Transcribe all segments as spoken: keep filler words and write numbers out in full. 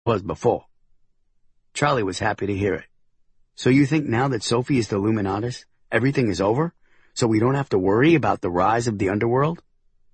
was before. Charlie was happy to hear it. So you think now that Sophie is the Illuminatus, everything is over? So we don't have to worry about the rise of the underworld?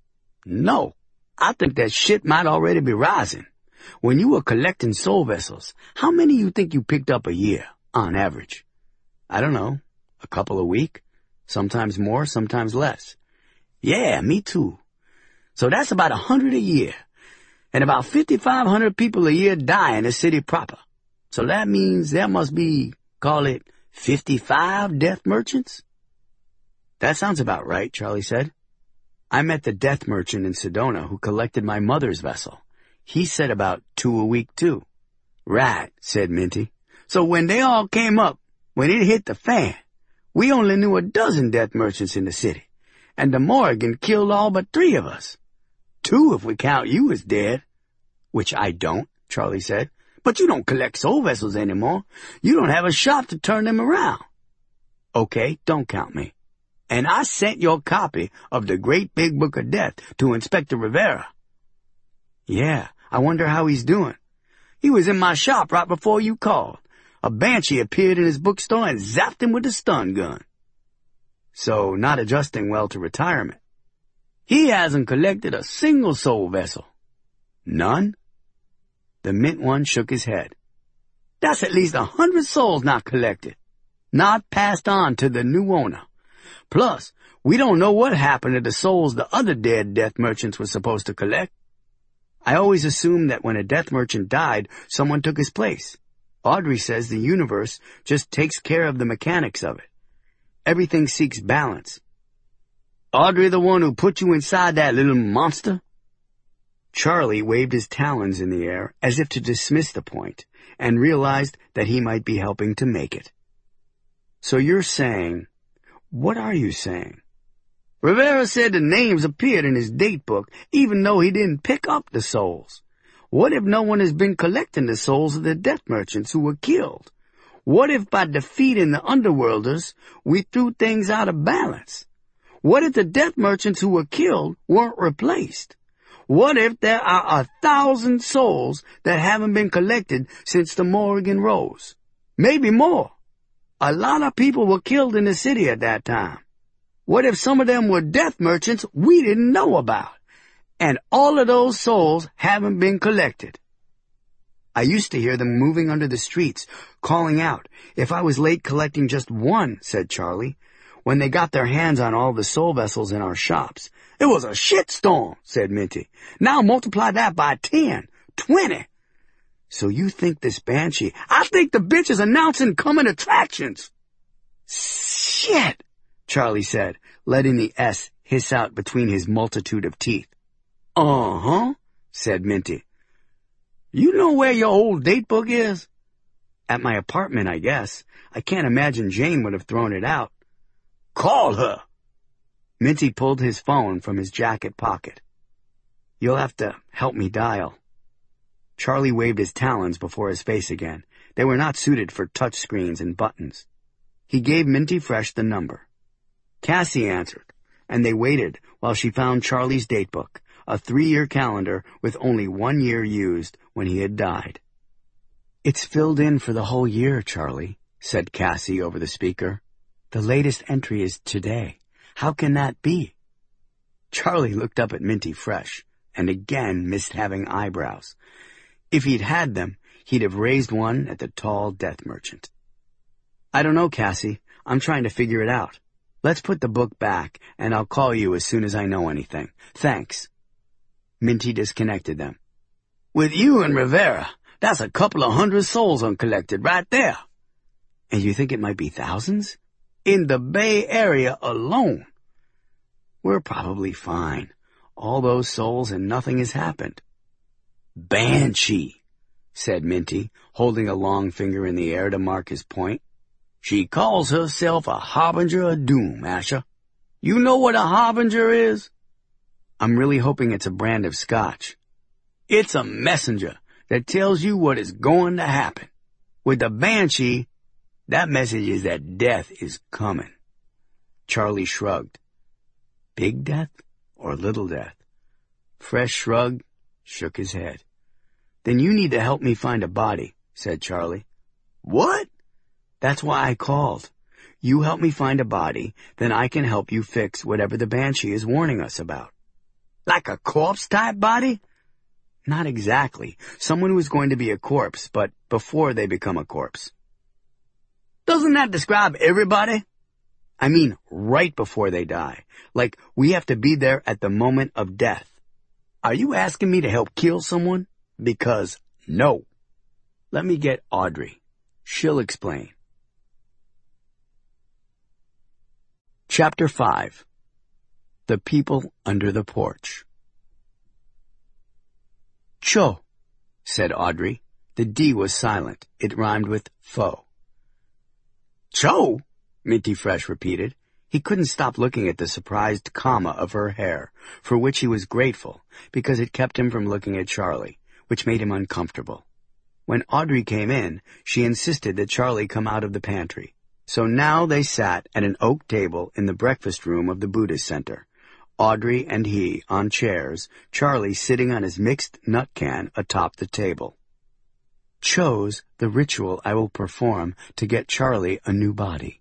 No, I think that shit might already be rising. When you were collecting soul vessels, how many you think you picked up a year, on average? I don't know, a couple a week? Sometimes more, sometimes less. Yeah, me too. So that's about a hundred a year. And about fifty-five hundred people a year die in the city proper. So that means there must be, call it, fifty-five death merchants? That sounds about right, Charlie said. I met the death merchant in Sedona who collected my mother's vessel. He said about two a week, too. Right, said Minty. So when they all came up, when it hit the fan, we only knew a dozen death merchants in the city, and the Morrigan killed all but three of us. Two if we count you as dead. Which I don't, Charlie said. But you don't collect soul vessels anymore. You don't have a shop to turn them around. Okay, don't count me. And I sent your copy of the Great Big Book of Death to Inspector Rivera. Yeah, I wonder how he's doing. He was in my shop right before you called. A banshee appeared in his bookstore and zapped him with a stun gun. So, not adjusting well to retirement. He hasn't collected a single soul vessel. None? The mint one shook his head. That's at least a hundred souls not collected. Not passed on to the new owner. Plus, we don't know what happened to the souls the other dead death merchants were supposed to collect. I always assumed that when a death merchant died, someone took his place. Audrey says the universe just takes care of the mechanics of it. Everything seeks balance. Audrey the one who put you inside that little monster? Charlie waved his talons in the air as if to dismiss the point, and realized that he might be helping to make it. So you're saying... What are you saying? Rivera said the names appeared in his date book, even though he didn't pick up the souls. What if no one has been collecting the souls of the death merchants who were killed? What if by defeating the underworlders, we threw things out of balance? What if the death merchants who were killed weren't replaced? What if there are a thousand souls that haven't been collected since the Morrigan rose? Maybe more. A lot of people were killed in the city at that time. What if some of them were death merchants we didn't know about? And all of those souls haven't been collected. I used to hear them moving under the streets, calling out. If I was late collecting just one, said Charlie, when they got their hands on all the soul vessels in our shops. It was a shitstorm, said Minty. Now multiply that by ten, twenty. So you think this banshee... I think the bitch is announcing coming attractions. Shit, Charlie said, letting the S hiss out between his multitude of teeth. Uh-huh, said Minty. You know where your old date book is? At my apartment, I guess. I can't imagine Jane would have thrown it out. Call her. Minty pulled his phone from his jacket pocket. You'll have to help me dial. Charlie waved his talons before his face again. They were not suited for touch screens and buttons. He gave Minty Fresh the number. Cassie answered, and they waited while she found Charlie's datebook, a three-year calendar with only one year used when he had died. It's filled in for the whole year, Charlie, said Cassie over the speaker. The latest entry is today. How can that be? Charlie looked up at Minty Fresh, and again missed having eyebrows. If he'd had them, he'd have raised one at the tall death merchant. I don't know, Cassie. I'm trying to figure it out. Let's put the book back, and I'll call you as soon as I know anything. Thanks. Minty disconnected them. With you and Rivera, that's a couple of hundred souls uncollected right there. And you think it might be thousands? In the Bay Area alone. We're probably fine. All those souls and nothing has happened. Banshee, said Minty, holding a long finger in the air to mark his point. She calls herself a harbinger of doom, Asher. You know what a harbinger is? I'm really hoping it's a brand of scotch. It's a messenger that tells you what is going to happen. With the Banshee, that message is that death is coming. Charlie shrugged. Big death or little death? Fresh shrugged, shook his head. Then you need to help me find a body, said Charlie. What? That's why I called. You help me find a body, then I can help you fix whatever the Banshee is warning us about. Like a corpse-type body? Not exactly. Someone who is going to be a corpse, but before they become a corpse. Doesn't that describe everybody? I mean, right before they die. Like, we have to be there at the moment of death. Are you asking me to help kill someone? Because no. Let me get Audrey. She'll explain. Chapter five. The People Under the Porch. Cho, said Audrey. The D was silent. It rhymed with foe. Cho? Minty Fresh repeated. He couldn't stop looking at the surprised comma of her hair, for which he was grateful, because it kept him from looking at Charlie, which made him uncomfortable. When Audrey came in, she insisted that Charlie come out of the pantry. So now they sat at an oak table in the breakfast room of the Buddhist Center. Audrey and he on chairs, Charlie sitting on his mixed nut can atop the table. Chose the ritual I will perform to get Charlie a new body.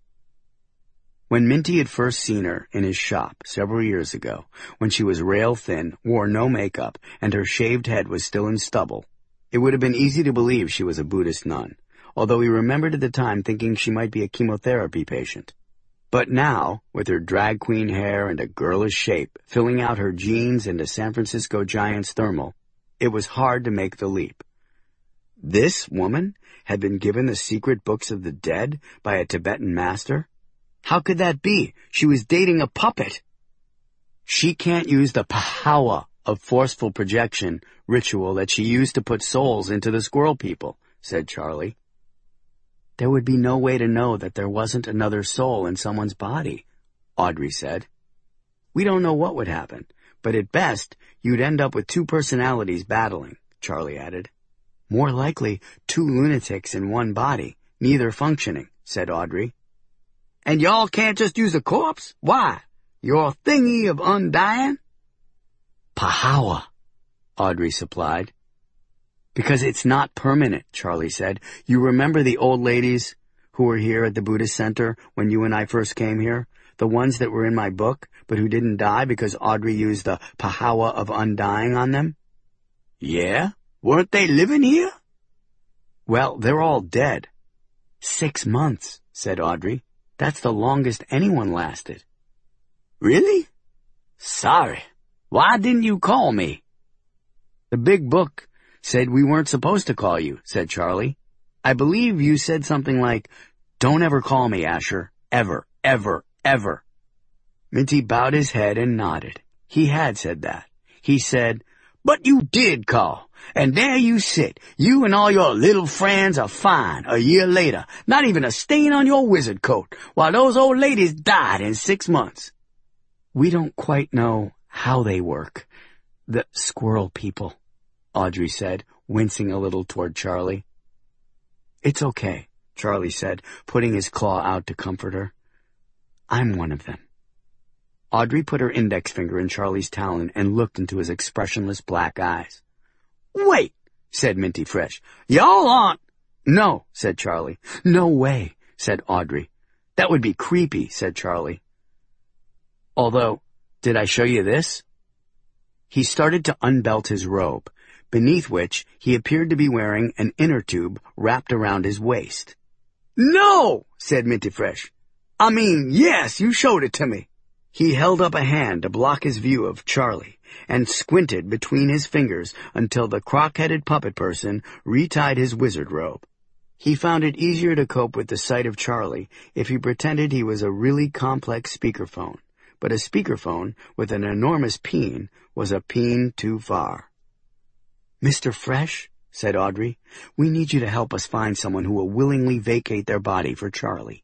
When Minty had first seen her in his shop several years ago, when she was rail-thin, wore no makeup, and her shaved head was still in stubble, it would have been easy to believe she was a Buddhist nun, although he remembered at the time thinking she might be a chemotherapy patient. But now, with her drag queen hair and a girlish shape, filling out her jeans and a San Francisco Giants thermal, it was hard to make the leap. This woman had been given the secret books of the dead by a Tibetan master? How could that be? She was dating a puppet. She can't use the pahawa of forceful projection ritual that she used to put souls into the squirrel people, said Charlie. There would be no way to know that there wasn't another soul in someone's body, Audrey said. We don't know what would happen, but at best, you'd end up with two personalities battling, Charlie added. More likely, two lunatics in one body, neither functioning, said Audrey. And y'all can't just use a corpse? Why? Your thingy of undying? Pahawa, Audrey supplied. Because it's not permanent, Charlie said. You remember the old ladies who were here at the Buddhist Center when you and I first came here? The ones that were in my book, but who didn't die because Audrey used the pahawa of undying on them? Yeah? Weren't they living here? Well, they're all dead. Six months, said Audrey. That's the longest anyone lasted. Really? Sorry. Why didn't you call me? The big book said we weren't supposed to call you, said Charlie. I believe you said something like, don't ever call me, Asher. Ever, ever, ever. Minty bowed his head and nodded. He had said that. He said, but you did call. And there you sit. You and all your little friends are fine a year later. Not even a stain on your wizard coat, while those old ladies died in six months. We don't quite know how they work. The squirrel people, Audrey said, wincing a little toward Charlie. It's okay, Charlie said, putting his claw out to comfort her. I'm one of them. Audrey put her index finger in Charlie's talon and looked into his expressionless black eyes. Wait, said Minty Fresh. Y'all aren't... No, said Charlie. No way, said Audrey. That would be creepy, said Charlie. Although, did I show you this? He started to unbelt his robe, beneath which he appeared to be wearing an inner tube wrapped around his waist. No, said Minty Fresh. I mean, yes, you showed it to me. He held up a hand to block his view of Charlie and squinted between his fingers until the crock-headed puppet person retied his wizard robe. He found it easier to cope with the sight of Charlie if he pretended he was a really complex speakerphone, but a speakerphone with an enormous peen was a peen too far. Mister Fresh, said Audrey, we need you to help us find someone who will willingly vacate their body for Charlie.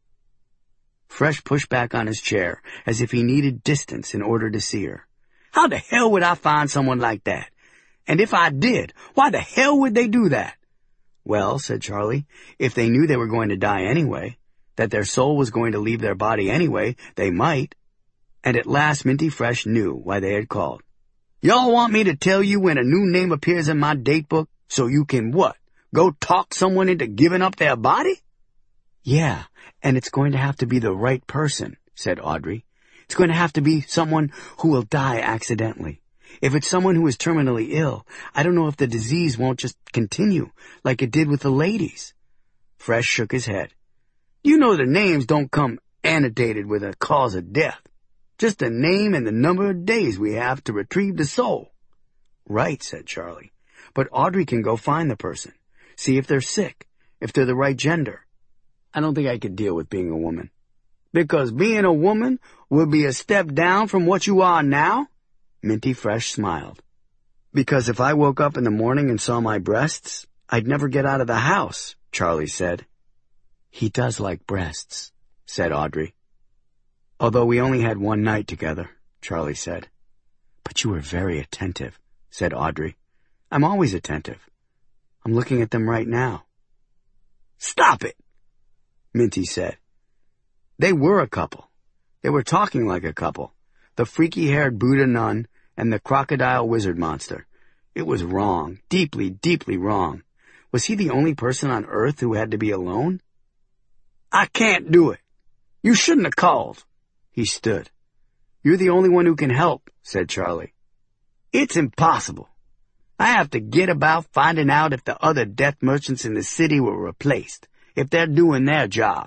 Fresh pushed back on his chair as if he needed distance in order to see her. How the hell would I find someone like that? And if I did, why the hell would they do that? Well, said Charlie, if they knew they were going to die anyway, that their soul was going to leave their body anyway, they might. And at last Minty Fresh knew why they had called. Y'all want me to tell you when a new name appears in my date book? So you can what? Go talk someone into giving up their body? Yeah, and it's going to have to be the right person, said Audrey. It's going to have to be someone who will die accidentally. If it's someone who is terminally ill, I don't know if the disease won't just continue, like it did with the ladies. Fresh shook his head. You know the names don't come annotated with a cause of death. Just the name and the number of days we have to retrieve the soul. Right, said Charlie. But Audrey can go find the person, see if they're sick, if they're the right gender. I don't think I could deal with being a woman. Because being a woman will be a step down from what you are now? Minty Fresh smiled. Because if I woke up in the morning and saw my breasts, I'd never get out of the house, Charlie said. He does like breasts, said Audrey. Although we only had one night together, Charlie said. But you were very attentive, said Audrey. I'm always attentive. I'm looking at them right now. Stop it, Minty said. They were a couple. They were talking like a couple. The freaky-haired Buddha nun and the crocodile wizard monster. It was wrong, deeply, deeply wrong. Was he the only person on Earth who had to be alone? I can't do it. You shouldn't have called. He stood. You're the only one who can help, said Charlie. It's impossible. I have to get about finding out if the other death merchants in the city were replaced, if they're doing their job.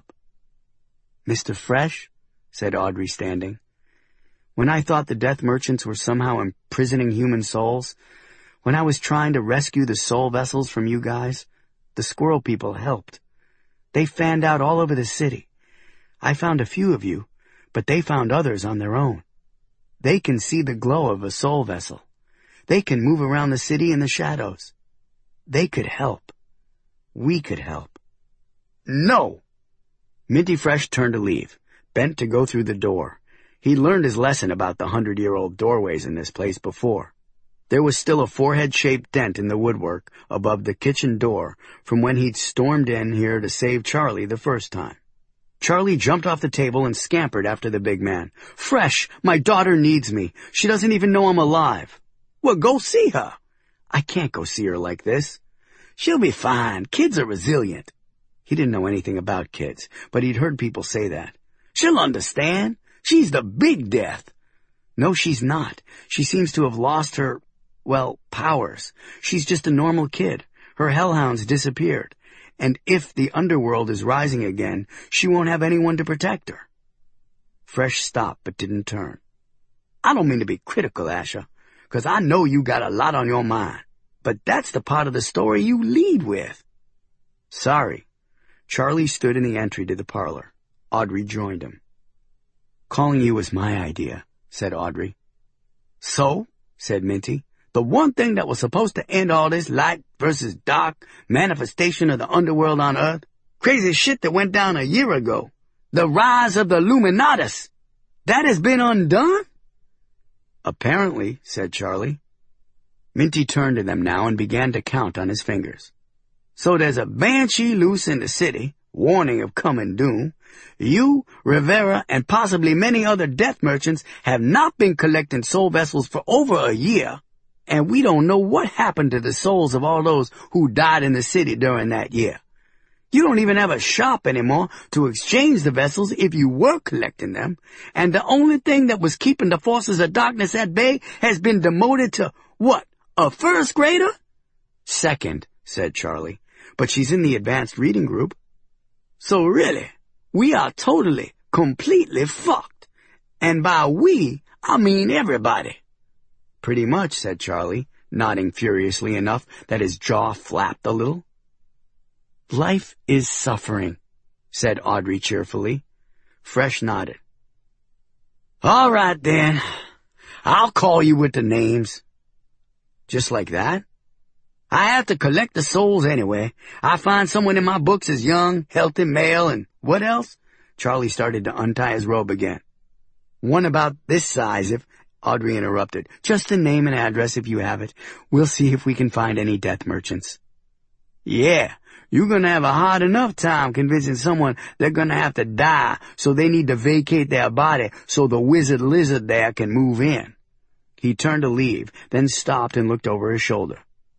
Mister Fresh, said Audrey, standing. When I thought the death merchants were somehow imprisoning human souls, when I was trying to rescue the soul vessels from you guys, the squirrel people helped. They fanned out all over the city. I found a few of you, but they found others on their own. They can see the glow of a soul vessel. They can move around the city in the shadows. They could help. We could help. No! Minty Fresh turned to leave, bent to go through the door. He'd learned his lesson about the hundred-year-old doorways in this place before. There was still a forehead-shaped dent in the woodwork above the kitchen door from when he'd stormed in here to save Charlie the first time. Charlie jumped off the table and scampered after the big man. Fresh, my daughter needs me. She doesn't even know I'm alive. Well, go see her. I can't go see her like this. She'll be fine. Kids are resilient. He didn't know anything about kids, but he'd heard people say that. She'll understand. She's the big death. No, she's not. She seems to have lost her, well, powers. She's just a normal kid. Her hellhounds disappeared. And if the underworld is rising again, she won't have anyone to protect her. Fresh stopped but didn't turn. I don't mean to be critical, Asher, because I know you got a lot on your mind. But that's the part of the story you lead with. Sorry. Charlie stood in the entry to the parlor. Audrey joined him. Calling you was my idea, said Audrey. So, said Minty, the one thing that was supposed to end all this light versus dark manifestation of the underworld on Earth, crazy shit that went down a year ago, the rise of the Illuminatus, that has been undone? Apparently, said Charlie. Minty turned to them now and began to count on his fingers. So there's a banshee loose in the city, warning of coming doom. You, Rivera, and possibly many other death merchants have not been collecting soul vessels for over a year, and we don't know what happened to the souls of all those who died in the city during that year. You don't even have a shop anymore to exchange the vessels if you were collecting them, and the only thing that was keeping the forces of darkness at bay has been demoted to, what, a first grader? Second, said Charlie, but she's in the advanced reading group. So really, we are totally, completely fucked. And by we, I mean everybody. Pretty much, said Charlie, nodding furiously enough that his jaw flapped a little. Life is suffering, said Audrey cheerfully. Fresh nodded. All right, then. I'll call you with the names. Just like that? I have to collect the souls anyway. I find someone in my books as young, healthy male, and what else? Charlie started to untie his robe again. One about this size if... Audrey interrupted. Just the name and address if you have it. We'll see if we can find any death merchants. Yeah, you're gonna have a hard enough time convincing someone they're gonna have to die, so they need to vacate their body so the wizard lizard there can move in. He turned to leave, then stopped and looked over his shoulder.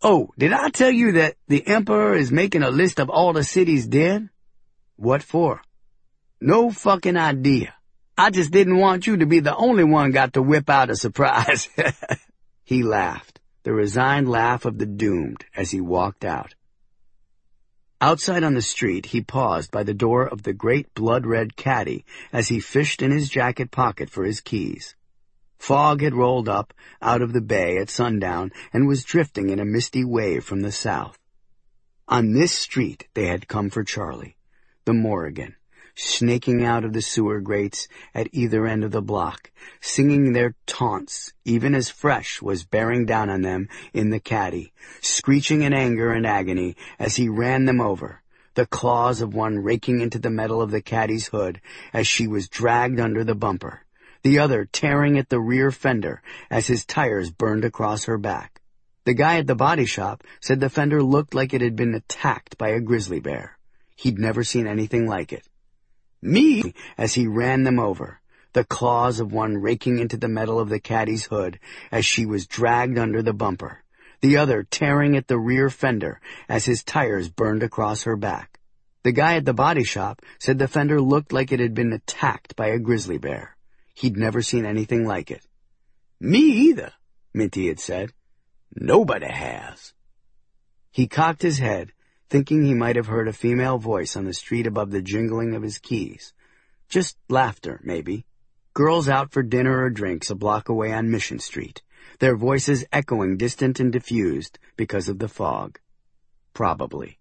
Oh, did I tell you that the Emperor is making a list of all the cities dead? What for? No fucking idea. I just didn't want you to be the only one got to whip out a surprise. He laughed, the resigned laugh of the doomed, as he walked out. Outside on the street, he paused by the door of the great blood-red caddy as he fished in his jacket pocket for his keys. Fog had rolled up out of the bay at sundown and was drifting in a misty wave from the south. On this street they had come for Charlie, the Morrigan, snaking out of the sewer grates at either end of the block, singing their taunts even as Fresh was bearing down on them in the caddy, screeching in anger and agony as he ran them over, the claws of one raking into the metal of the caddy's hood as she was dragged under the bumper, the other tearing at the rear fender as his tires burned across her back. The guy at the body shop said the fender looked like it had been attacked by a grizzly bear. He'd never seen anything like it. Me, as he ran them over, the claws of one raking into the metal of the caddy's hood as she was dragged under the bumper, the other tearing at the rear fender as his tires burned across her back. The guy at the body shop said the fender looked like it had been attacked by a grizzly bear. He'd never seen anything like it. Me either, Minty had said. Nobody has. He cocked his head, thinking he might have heard a female voice on the street above the jingling of his keys. Just laughter, maybe. Girls out for dinner or drinks a block away on Mission Street, their voices echoing distant and diffused because of the fog. Probably.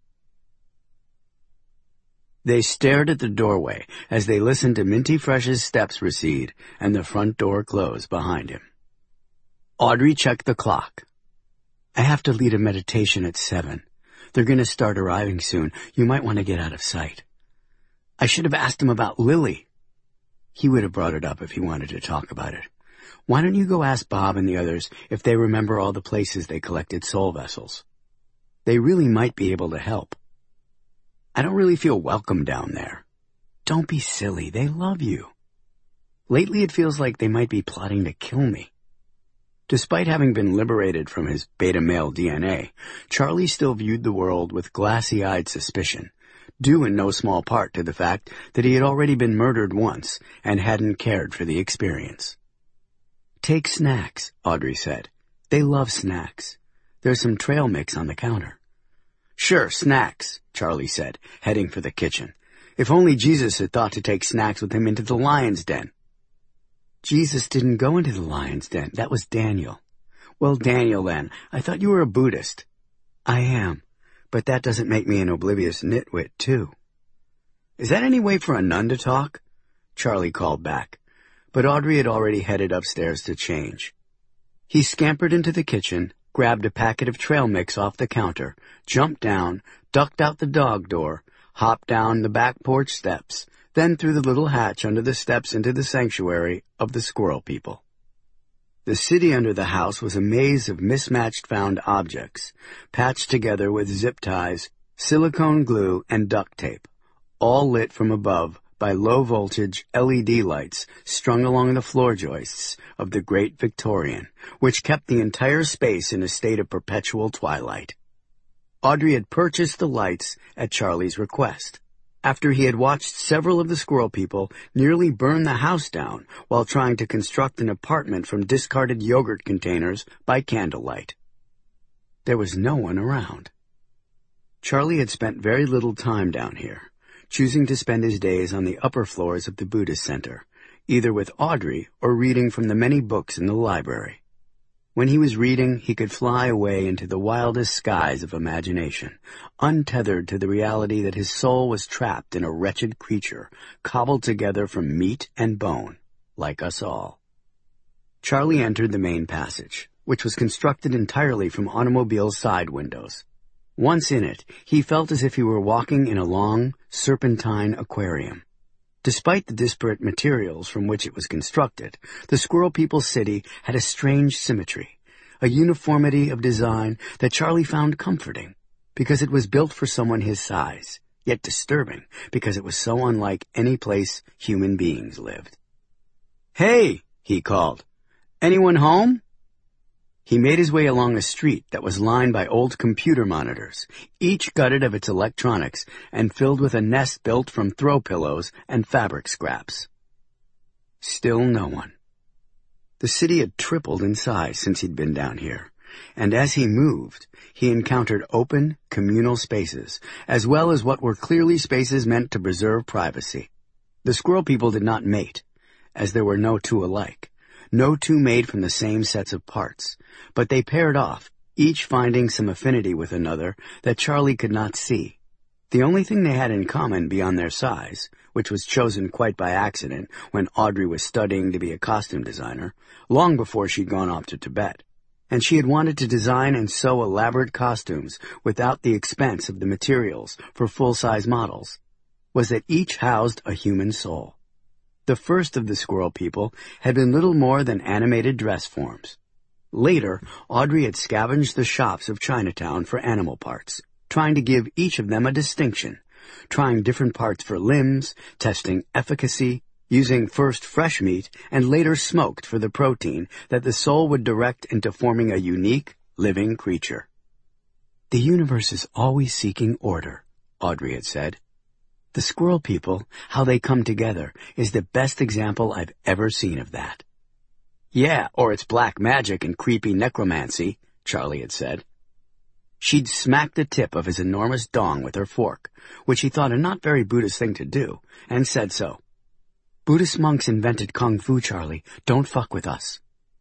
They stared at the doorway as they listened to Minty Fresh's steps recede and the front door close behind him. Audrey checked the clock. I have to lead a meditation at seven. They're going to start arriving soon. You might want to get out of sight. I should have asked him about Lily. He would have brought it up if he wanted to talk about it. Why don't you go ask Bob and the others if they remember all the places they collected soul vessels? They really might be able to help. I don't really feel welcome down there. Don't be silly. They love you. Lately it feels like they might be plotting to kill me. Despite having been liberated from his beta male D N A, Charlie still viewed the world with glassy-eyed suspicion, due in no small part to the fact that he had already been murdered once and hadn't cared for the experience. Take snacks, Audrey said. They love snacks. There's some trail mix on the counter. Sure, snacks, Charlie said, heading for the kitchen. If only Jesus had thought to take snacks with him into the lion's den. Jesus didn't go into the lion's den. That was Daniel. Well, Daniel, then. I thought you were a Buddhist. I am, but that doesn't make me an oblivious nitwit, too. Is that any way for a nun to talk? Charlie called back, but Audrey had already headed upstairs to change. He scampered into the kitchen, grabbed a packet of trail mix off the counter, jumped down, ducked out the dog door, hopped down the back porch steps, then through the little hatch under the steps into the sanctuary of the squirrel people. The city under the house was a maze of mismatched found objects, patched together with zip ties, silicone glue, and duct tape, all lit from above by low-voltage L E D lights strung along the floor joists of the Great Victorian, which kept the entire space in a state of perpetual twilight. Audrey had purchased the lights at Charlie's request, after he had watched several of the squirrel people nearly burn the house down while trying to construct an apartment from discarded yogurt containers by candlelight. There was no one around. Charlie had spent very little time down here, choosing to spend his days on the upper floors of the Buddhist Center, either with Audrey or reading from the many books in the library. When he was reading, he could fly away into the wildest skies of imagination, untethered to the reality that his soul was trapped in a wretched creature, cobbled together from meat and bone, like us all. Charlie entered the main passage, which was constructed entirely from automobile side windows. Once in it, he felt as if he were walking in a long, serpentine aquarium. Despite the disparate materials from which it was constructed, the Squirrel People's city had a strange symmetry, a uniformity of design that Charlie found comforting, because it was built for someone his size, yet disturbing because it was so unlike any place human beings lived. "Hey," he called. "Anyone home?" He made his way along a street that was lined by old computer monitors, each gutted of its electronics and filled with a nest built from throw pillows and fabric scraps. Still no one. The city had tripled in size since he'd been down here, and as he moved, he encountered open, communal spaces, as well as what were clearly spaces meant to preserve privacy. The squirrel people did not mate, as there were no two alike, no two made from the same sets of parts, but they paired off, each finding some affinity with another that Charlie could not see. The only thing they had in common beyond their size, which was chosen quite by accident when Audrey was studying to be a costume designer, long before she'd gone off to Tibet, and she had wanted to design and sew elaborate costumes without the expense of the materials for full-size models, was that each housed a human soul. The first of the squirrel people had been little more than animated dress forms. Later, Audrey had scavenged the shops of Chinatown for animal parts, trying to give each of them a distinction, trying different parts for limbs, testing efficacy, using first fresh meat and later smoked for the protein that the soul would direct into forming a unique, living creature. "The universe is always seeking order," Audrey had said. "The squirrel people, how they come together, is the best example I've ever seen of that." "Yeah, or it's black magic and creepy necromancy," Charlie had said. She'd smacked the tip of his enormous dong with her fork, which he thought a not very Buddhist thing to do, and said so. "Buddhist monks invented Kung Fu, Charlie. Don't fuck with us."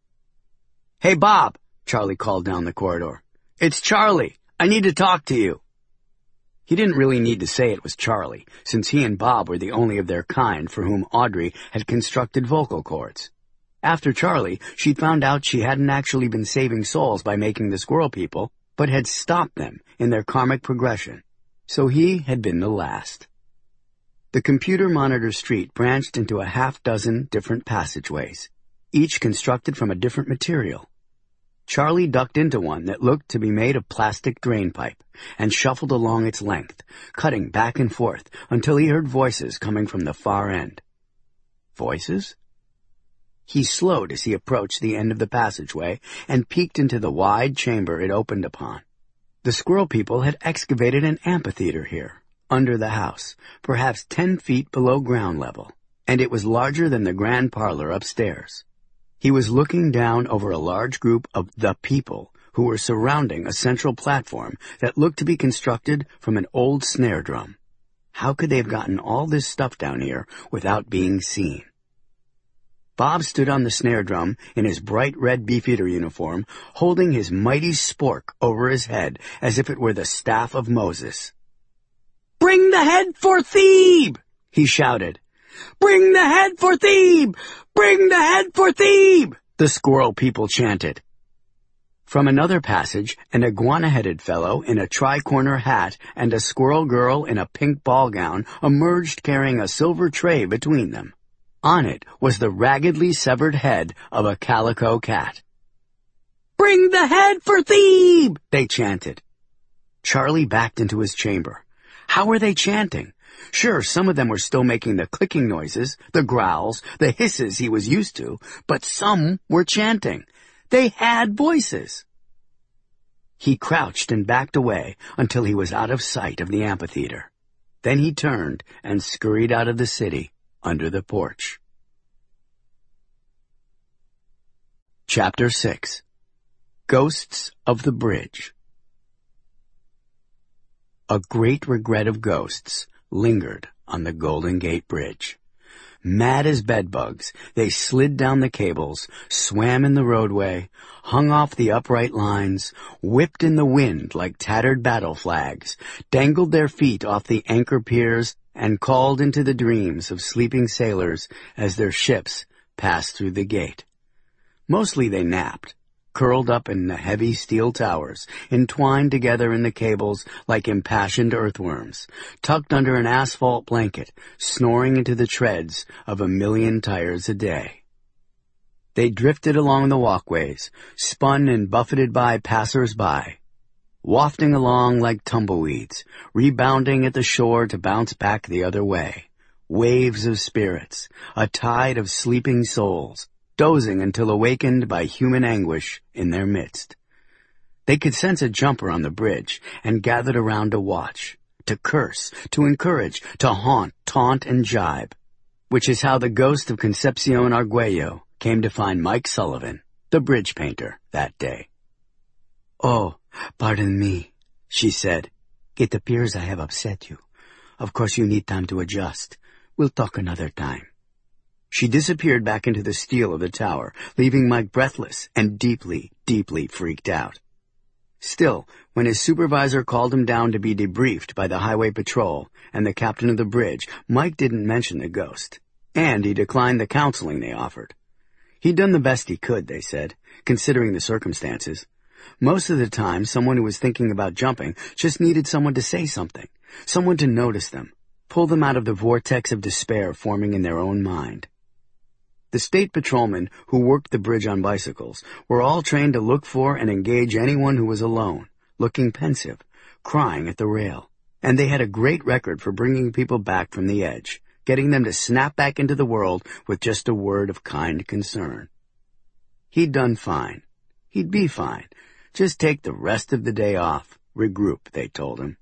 "Hey, Bob," Charlie called down the corridor. "It's Charlie. I need to talk to you." He didn't really need to say it was Charlie, since he and Bob were the only of their kind for whom Audrey had constructed vocal cords. After Charlie, she'd found out she hadn't actually been saving souls by making the squirrel people, but had stopped them in their karmic progression. So he had been the last. The computer monitor street branched into a half dozen different passageways, each constructed from a different material. Charlie ducked into one that looked to be made of plastic drain pipe and shuffled along its length, cutting back and forth until he heard voices coming from the far end. Voices? He slowed as he approached the end of the passageway and peeked into the wide chamber it opened upon. The squirrel people had excavated an amphitheater here, under the house, perhaps ten feet below ground level, and it was larger than the grand parlor upstairs. He was looking down over a large group of the people who were surrounding a central platform that looked to be constructed from an old snare drum. How could they have gotten all this stuff down here without being seen? Bob stood on the snare drum in his bright red beefeater uniform, holding his mighty spork over his head as if it were the staff of Moses. "Bring the head for Thebe!" he shouted. "Bring the head for Thebe! Bring the head for Thebe!" the squirrel people chanted. From another passage, an iguana-headed fellow in a tri-corner hat and a squirrel girl in a pink ball gown emerged carrying a silver tray between them. On it was the raggedly severed head of a calico cat. "Bring the head for Thebe!" they chanted. Charlie backed into his chamber. How were they chanting? Sure, some of them were still making the clicking noises, the growls, the hisses he was used to, but some were chanting. They had voices. He crouched and backed away until he was out of sight of the amphitheater. Then he turned and scurried out of the city under the porch. Chapter six. Ghosts of the Bridge. A great regret of ghosts lingered on the Golden Gate Bridge. Mad as bedbugs, they slid down the cables, swam in the roadway, hung off the upright lines, whipped in the wind like tattered battle flags, dangled their feet off the anchor piers, and called into the dreams of sleeping sailors as their ships passed through the gate. Mostly they napped, curled up in the heavy steel towers, entwined together in the cables like impassioned earthworms, tucked under an asphalt blanket, snoring into the treads of a million tires a day. They drifted along the walkways, spun and buffeted by passers-by, wafting along like tumbleweeds, rebounding at the shore to bounce back the other way. Waves of spirits, a tide of sleeping souls, dozing until awakened by human anguish in their midst. They could sense a jumper on the bridge and gathered around to watch, to curse, to encourage, to haunt, taunt, and jibe, which is how the ghost of Concepcion Arguello came to find Mike Sullivan, the bridge painter, that day. "Oh, pardon me," she said. "It appears I have upset you. Of course you need time to adjust. We'll talk another time." She disappeared back into the steel of the tower, leaving Mike breathless and deeply, deeply freaked out. Still, when his supervisor called him down to be debriefed by the highway patrol and the captain of the bridge, Mike didn't mention the ghost, and he declined the counseling they offered. He'd done the best he could, they said, considering the circumstances. Most of the time, someone who was thinking about jumping just needed someone to say something, someone to notice them, pull them out of the vortex of despair forming in their own mind. The state patrolmen who worked the bridge on bicycles were all trained to look for and engage anyone who was alone, looking pensive, crying at the rail, and they had a great record for bringing people back from the edge, getting them to snap back into the world with just a word of kind concern. He'd done fine. He'd be fine. Just take the rest of the day off. Regroup, they told him.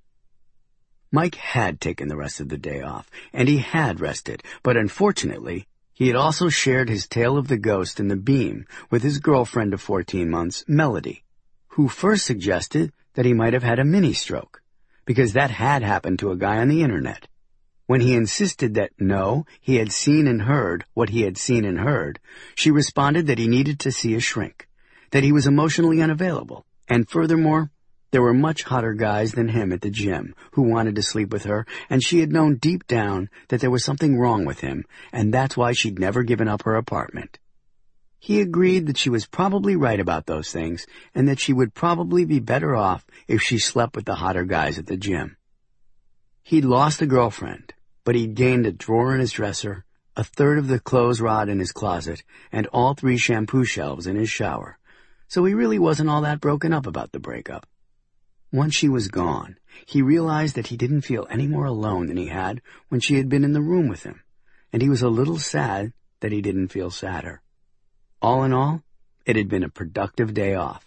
Mike had taken the rest of the day off, and he had rested, but unfortunately, he had also shared his tale of the ghost in the beam with his girlfriend of fourteen months, Melody, who first suggested that he might have had a mini-stroke, because that had happened to a guy on the internet. When he insisted that, no, he had seen and heard what he had seen and heard, she responded that he needed to see a shrink, that he was emotionally unavailable, and furthermore, there were much hotter guys than him at the gym who wanted to sleep with her, and she had known deep down that there was something wrong with him, and that's why she'd never given up her apartment. He agreed that she was probably right about those things, and that she would probably be better off if she slept with the hotter guys at the gym. He'd lost a girlfriend, but he'd gained a drawer in his dresser, a third of the clothes rod in his closet, and all three shampoo shelves in his shower, so he really wasn't all that broken up about the breakup. Once she was gone, he realized that he didn't feel any more alone than he had when she had been in the room with him, and he was a little sad that he didn't feel sadder. All in all, it had been a productive day off.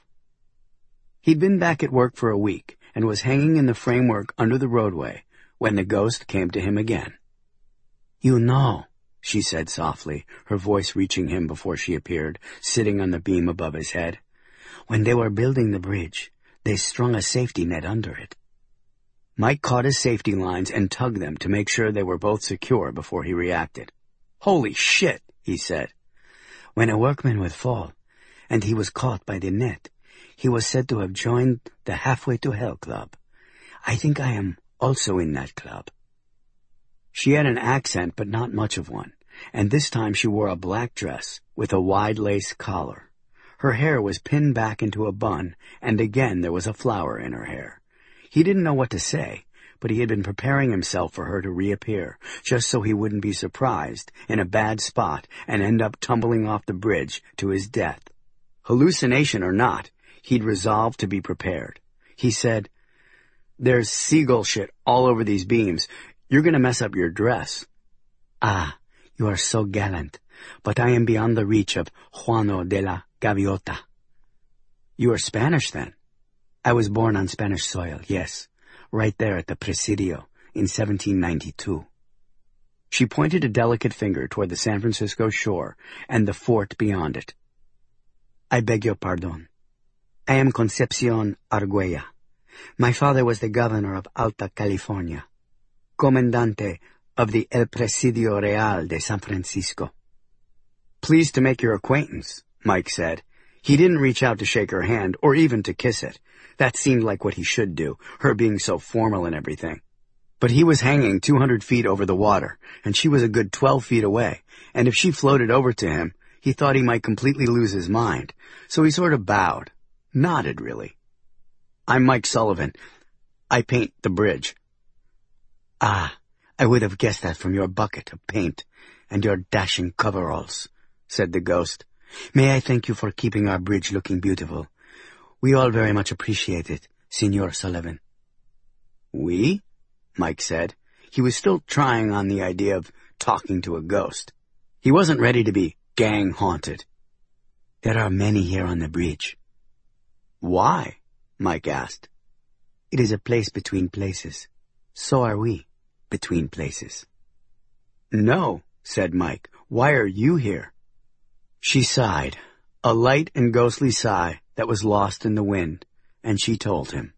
He'd been back at work for a week and was hanging in the framework under the roadway when the ghost came to him again. "You know," she said softly, her voice reaching him before she appeared, sitting on the beam above his head, "when they were building the bridge, they strung a safety net under it." Mike caught his safety lines and tugged them to make sure they were both secure before he reacted. "Holy shit," he said. "When a workman would fall, and he was caught by the net, he was said to have joined the Halfway to Hell Club. I think I am also in that club." She had an accent, but not much of one, and this time she wore a black dress with a wide lace collar. Her hair was pinned back into a bun, and again there was a flower in her hair. He didn't know what to say, but he had been preparing himself for her to reappear, just so he wouldn't be surprised in a bad spot and end up tumbling off the bridge to his death. Hallucination or not, he'd resolved to be prepared. He said, "There's seagull shit all over these beams. You're going to mess up your dress." "Ah, you are so gallant, but I am beyond the reach of Juano de la Gaviota." "You are Spanish, then?" "I was born on Spanish soil, yes, right there at the Presidio in seventeen ninety-two. She pointed a delicate finger toward the San Francisco shore and the fort beyond it. "I beg your pardon. I am Concepcion Arguello. My father was the governor of Alta California, comandante of the El Presidio Real de San Francisco." "Pleased to make your acquaintance," Mike said. He didn't reach out to shake her hand or even to kiss it. That seemed like what he should do, her being so formal and everything. But he was hanging two hundred feet over the water, and she was a good twelve feet away, and if she floated over to him, he thought he might completely lose his mind, so he sort of bowed. Nodded, really. "I'm Mike Sullivan. I paint the bridge." "Ah, I would have guessed that from your bucket of paint and your dashing coveralls," said the ghost. "May I thank you for keeping our bridge looking beautiful? We all very much appreciate it, Senor Sullivan." "We?" Mike said. He was still trying on the idea of talking to a ghost. He wasn't ready to be gang-haunted. There are many here on the bridge. Why? Mike asked. It is a place between places. So are we, between places. No, said Mike. Why are you here? She sighed, a light and ghostly sigh that was lost in the wind, and she told him.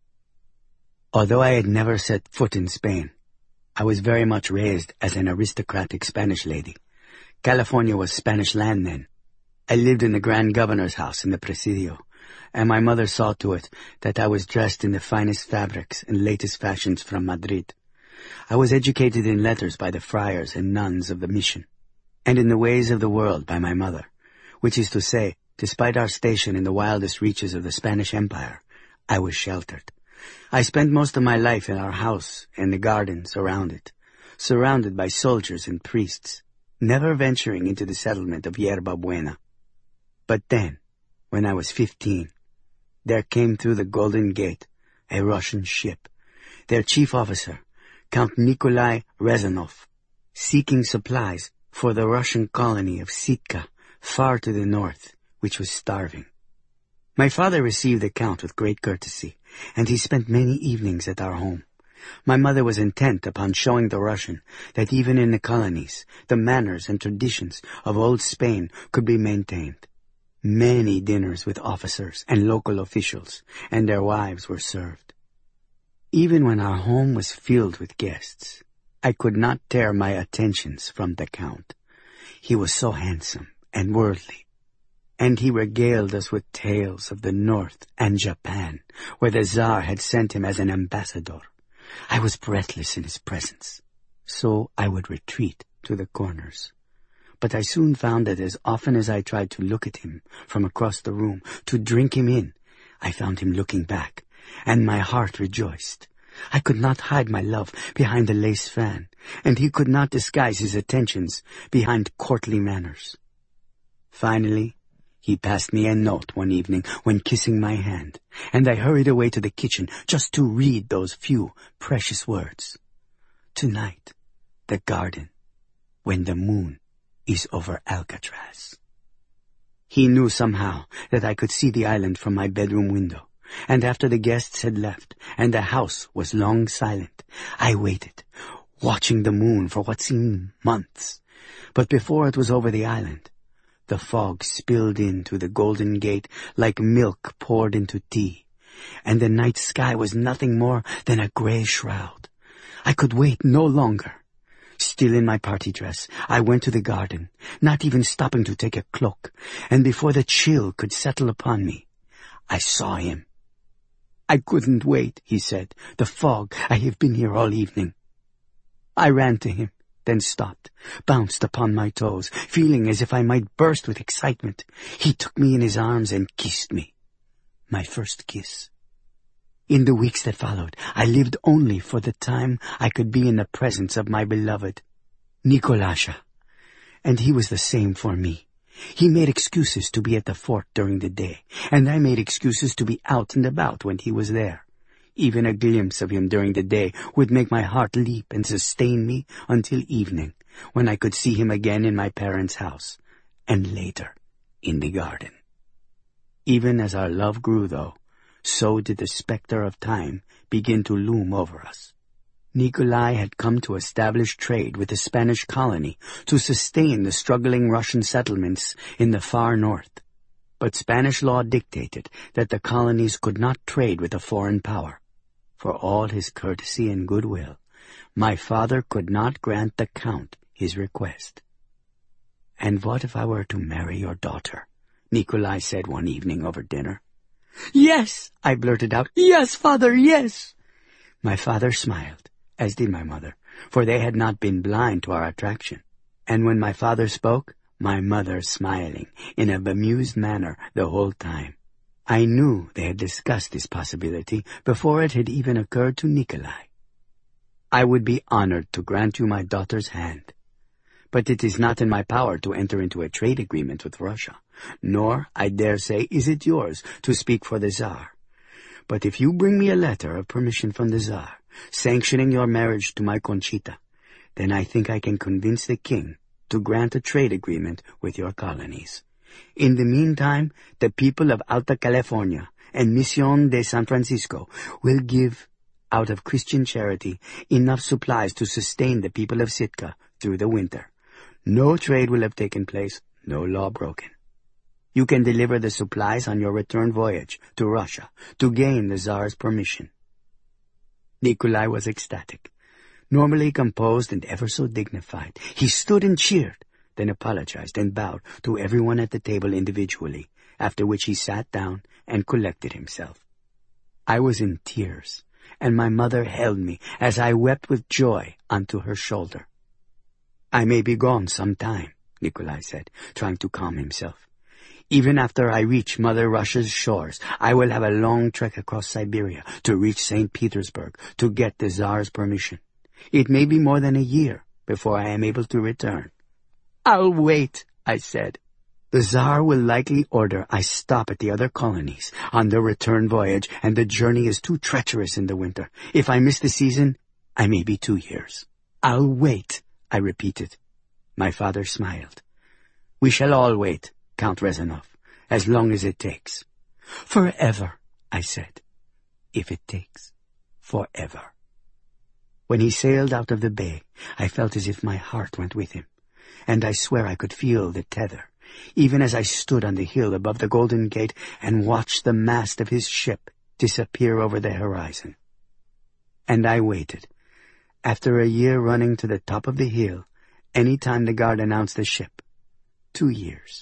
Although I had never set foot in Spain, I was very much raised as an aristocratic Spanish lady. California was Spanish land then. I lived in the Grand Governor's house in the Presidio, and my mother saw to it that I was dressed in the finest fabrics and latest fashions from Madrid. I was educated in letters by the friars and nuns of the mission, and in the ways of the world by my mother, which is to say, despite our station in the wildest reaches of the Spanish Empire, I was sheltered. I spent most of my life in our house and the gardens around it, surrounded by soldiers and priests, never venturing into the settlement of Yerba Buena. But then, when I was fifteen, there came through the Golden Gate a Russian ship, their chief officer, Count Nikolai Rezanov, seeking supplies for the Russian colony of Sitka, far to the north, which was starving. My father received the Count with great courtesy, and he spent many evenings at our home. My mother was intent upon showing the Russian that even in the colonies, the manners and traditions of old Spain could be maintained. Many dinners with officers and local officials and their wives were served. Even when our home was filled with guests, I could not tear my attentions from the Count. He was so handsome and worldly, and he regaled us with tales of the North and Japan, where the Tsar had sent him as an ambassador. I was breathless in his presence, so I would retreat to the corners. But I soon found that as often as I tried to look at him from across the room, to drink him in, I found him looking back, and my heart rejoiced. I could not hide my love behind the lace fan, and he could not disguise his attentions behind courtly manners. Finally, he passed me a note one evening when kissing my hand, and I hurried away to the kitchen just to read those few precious words. Tonight, the garden, when the moon is over Alcatraz. He knew somehow that I could see the island from my bedroom window, and after the guests had left and the house was long silent, I waited, watching the moon for what seemed months. But before it was over the island, the fog spilled in through the Golden Gate like milk poured into tea, and the night sky was nothing more than a gray shroud. I could wait no longer. Still in my party dress, I went to the garden, not even stopping to take a cloak, and before the chill could settle upon me, I saw him. I couldn't wait, he said. The fog, I have been here all evening. I ran to him, then stopped, bounced upon my toes, feeling as if I might burst with excitement. He took me in his arms and kissed me. My first kiss. In the weeks that followed, I lived only for the time I could be in the presence of my beloved, Nikolasha. And he was the same for me. He made excuses to be at the fort during the day, and I made excuses to be out and about when he was there. Even a glimpse of him during the day would make my heart leap and sustain me until evening, when I could see him again in my parents' house, and later in the garden. Even as our love grew, though, so did the specter of time begin to loom over us. Nikolai had come to establish trade with the Spanish colony to sustain the struggling Russian settlements in the far north. But Spanish law dictated that the colonies could not trade with a foreign power. For all his courtesy and goodwill, my father could not grant the Count his request. "And what if I were to marry your daughter?" Nikolai said one evening over dinner. "Yes," I blurted out. "Yes, father, yes." My father smiled, as did my mother, for they had not been blind to our attraction. And when my father spoke, my mother smiling in a bemused manner the whole time. I knew they had discussed this possibility before it had even occurred to Nikolai. "I would be honored to grant you my daughter's hand. But it is not in my power to enter into a trade agreement with Russia, nor, I dare say, is it yours to speak for the Tsar. But if you bring me a letter of permission from the Tsar, sanctioning your marriage to my Conchita, then I think I can convince the king to grant a trade agreement with your colonies. In the meantime, the people of Alta California and Mission de San Francisco will give, out of Christian charity, enough supplies to sustain the people of Sitka through the winter. No trade will have taken place, no law broken. You can deliver the supplies on your return voyage to Russia to gain the Tsar's permission." Nikolai was ecstatic. Normally composed and ever so dignified, he stood and cheered, then apologized and bowed to everyone at the table individually, after which he sat down and collected himself. I was in tears, and my mother held me as I wept with joy onto her shoulder. "I may be gone some time," Nikolai said, trying to calm himself. "Even after I reach Mother Russia's shores, I will have a long trek across Siberia to reach Saint Petersburg to get the Tsar's permission. It may be more than a year before I am able to return." "I'll wait," I said. "The Tsar will likely order I stop at the other colonies on the return voyage, and the journey is too treacherous in the winter. If I miss the season, I may be two years. I'll wait," I repeated. My father smiled. "We shall all wait, Count Rezanov, as long as it takes." "Forever," I said. "If it takes forever." When he sailed out of the bay, I felt as if my heart went with him, and I swear I could feel the tether, even as I stood on the hill above the Golden Gate and watched the mast of his ship disappear over the horizon. And I waited. After a year running to the top of the hill, any time the guard announced the ship. Two years.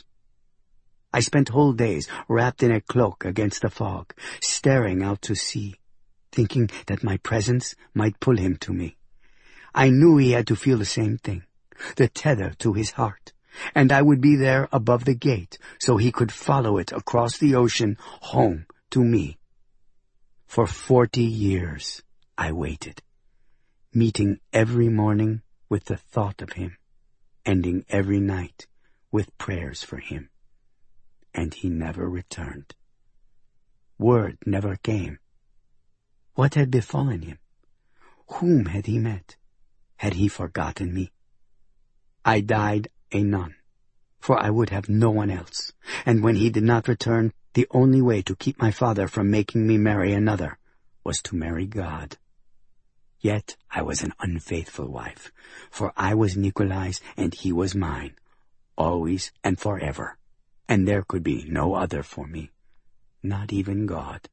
I spent whole days wrapped in a cloak against the fog, staring out to sea, thinking that my presence might pull him to me. I knew he had to feel the same thing, the tether to his heart, and I would be there above the gate so he could follow it across the ocean home to me. For forty years I waited, meeting every morning with the thought of him, ending every night with prayers for him. And he never returned. Word never came. What had befallen him? Whom had he met? Had he forgotten me? I died a nun, for I would have no one else, and when he did not return, the only way to keep my father from making me marry another was to marry God. Yet I was an unfaithful wife, for I was Nikolai's and he was mine, always and forever, and there could be no other for me, not even God.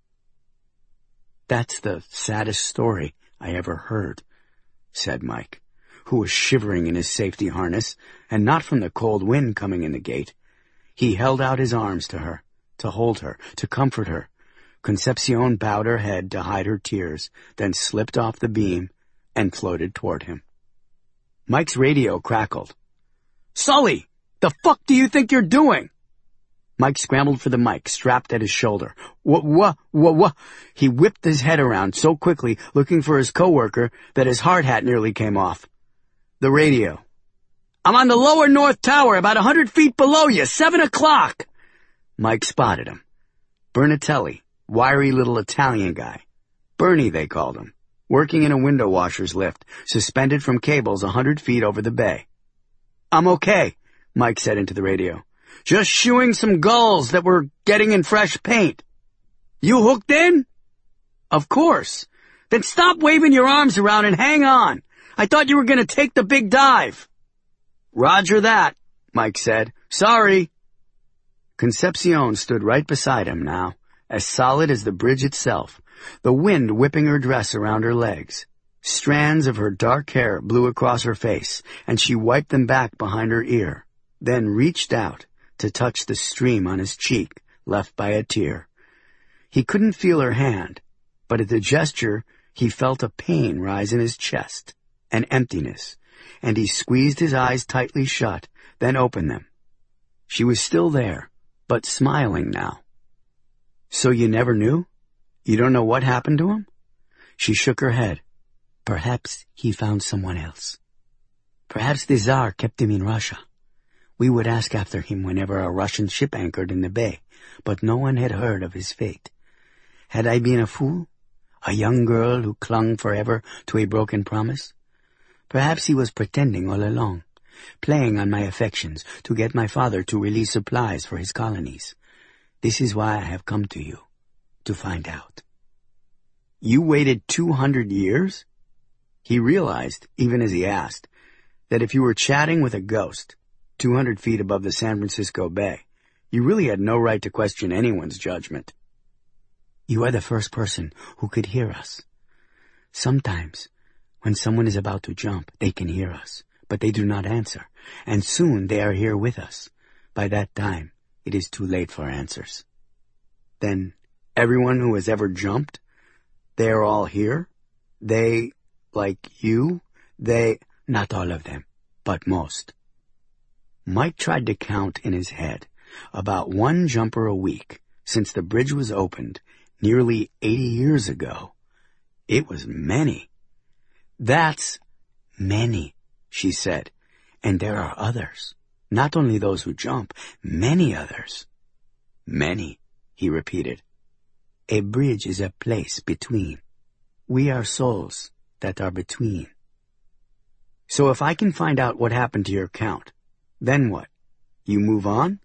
"That's the saddest story I ever heard," said Mike, who was shivering in his safety harness, and not from the cold wind coming in the gate. He held out his arms to her, to hold her, to comfort her. Concepcion bowed her head to hide her tears, then slipped off the beam and floated toward him. Mike's radio crackled. "Sully, the fuck do you think you're doing?" Mike scrambled for the mic, strapped at his shoulder. Wha, wha, wha, wha. He whipped his head around so quickly, looking for his coworker, that his hard hat nearly came off. The radio. "I'm on the lower north tower, about a hundred feet below you, seven o'clock. Mike spotted him. Bernatelli, wiry little Italian guy. Bernie, they called him, working in a window washer's lift, suspended from cables a hundred feet over the bay. "I'm okay," Mike said into the radio. "Just shoeing some gulls that were getting in fresh paint." "You hooked in?" "Of course. Then stop waving your arms around and hang on. I thought you were going to take the big dive." "Roger that," Mike said. "Sorry." Concepcion stood right beside him now, as solid as the bridge itself, the wind whipping her dress around her legs. Strands of her dark hair blew across her face, and she wiped them back behind her ear, then reached out to touch the stream on his cheek left by a tear. He couldn't feel her hand, but at the gesture he felt a pain rise in his chest, an emptiness, and he squeezed his eyes tightly shut, then opened them. She was still there, but smiling now. "So you never knew? You don't know what happened to him?" She shook her head. "Perhaps he found someone else. Perhaps the Tsar kept him in Russia. We would ask after him whenever a Russian ship anchored in the bay, but no one had heard of his fate. Had I been a fool? A young girl who clung forever to a broken promise? Perhaps he was pretending all along, playing on my affections to get my father to release supplies for his colonies. This is why I have come to you, to find out." "You waited two hundred years?" He realized, even as he asked, that if you were chatting with a ghost two hundred feet above the San Francisco Bay, you really had no right to question anyone's judgment. "You are the first person who could hear us. Sometimes, when someone is about to jump, they can hear us, but they do not answer, and soon they are here with us. By that time, it is too late for answers." "Then, everyone who has ever jumped, they are all here? They, like you, they—" "Not all of them, but most." Mike tried to count in his head about one jumper a week since the bridge was opened nearly eighty years ago. It was many. "That's many," she said, "and there are others. Not only those who jump, many others." "Many," he repeated. "A bridge is a place between. We are souls that are between." "So if I can find out what happened to your count, then what? You move on?"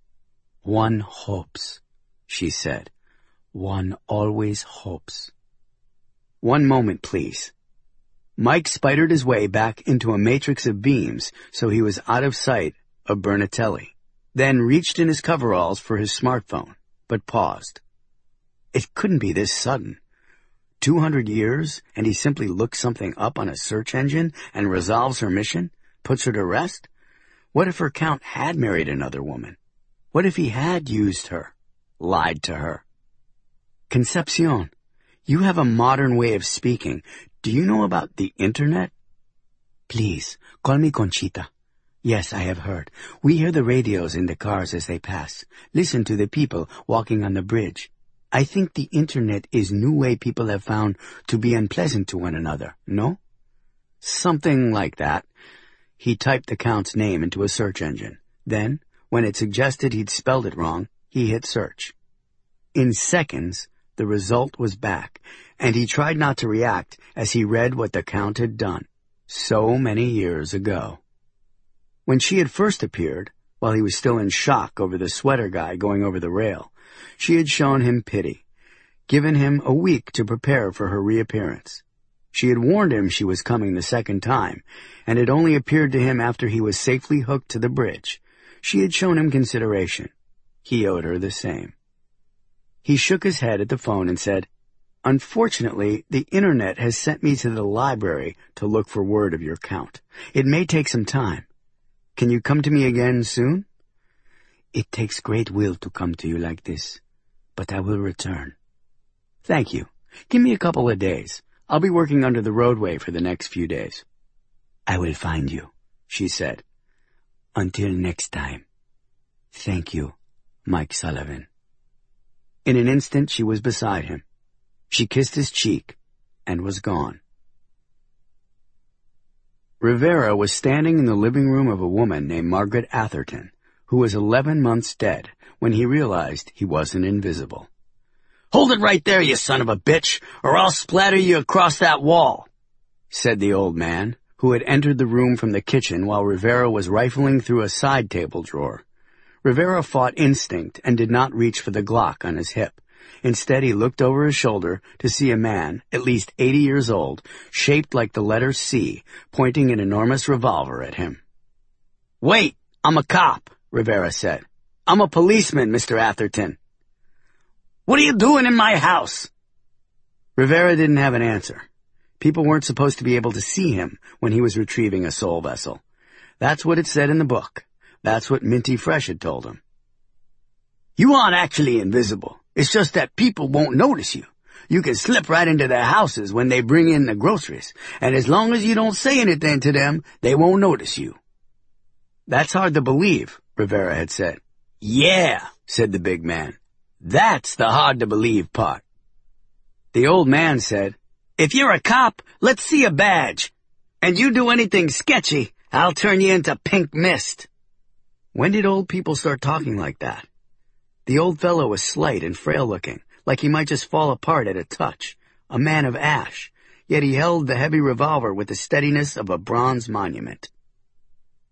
"One hopes," she said. "One always hopes." "One moment, please." Mike spidered his way back into a matrix of beams so he was out of sight of Bernatelli, then reached in his coveralls for his smartphone, but paused. It couldn't be this sudden. Two hundred years, and he simply looks something up on a search engine and resolves her mission, puts her to rest? What if her count had married another woman? What if he had used her, lied to her? "Concepcion, you have a modern way of speaking. Do you know about the Internet?" "Please, call me Conchita." "Yes, I have heard. We hear the radios in the cars as they pass. Listen to the people walking on the bridge. I think the Internet is new way people have found to be unpleasant to one another, no?" "Something like that." He typed the Count's name into a search engine. Then, when it suggested he'd spelled it wrong, he hit search. In seconds, the result was back, and he tried not to react as he read what the Count had done so many years ago. When she had first appeared, while he was still in shock over the sweater guy going over the rail, she had shown him pity, given him a week to prepare for her reappearance. She had warned him she was coming the second time, and had only appeared to him after he was safely hooked to the bridge. She had shown him consideration. He owed her the same. He shook his head at the phone and said, "Unfortunately, the Internet has sent me to the library to look for word of your Count. It may take some time. Can you come to me again soon?" "It takes great will to come to you like this, but I will return." "Thank you. Give me a couple of days. I'll be working under the roadway for the next few days." "I will find you," she said. "Until next time. Thank you, Mike Sullivan." In an instant she was beside him. She kissed his cheek and was gone. Rivera was standing in the living room of a woman named Margaret Atherton, who was eleven months dead, when he realized he wasn't invisible. "Hold it right there, you son of a bitch, or I'll splatter you across that wall," said the old man, who had entered the room from the kitchen while Rivera was rifling through a side table drawer. Rivera fought instinct and did not reach for the Glock on his hip. Instead, he looked over his shoulder to see a man, at least eighty years old, shaped like the letter C, pointing an enormous revolver at him. "Wait, I'm a cop," Rivera said. "I'm a policeman, Mister Atherton." "What are you doing in my house?" Rivera didn't have an answer. People weren't supposed to be able to see him when he was retrieving a soul vessel. That's what it said in the book. That's what Minty Fresh had told him. "You aren't actually invisible. It's just that people won't notice you. You can slip right into their houses when they bring in the groceries, and as long as you don't say anything to them, they won't notice you." "That's hard to believe," Rivera had said. "Yeah," said the big man. "That's the hard-to-believe part." The old man said, "If you're a cop, let's see a badge. And you do anything sketchy, I'll turn you into pink mist." When did old people start talking like that? The old fellow was slight and frail-looking, like he might just fall apart at a touch, a man of ash, yet he held the heavy revolver with the steadiness of a bronze monument.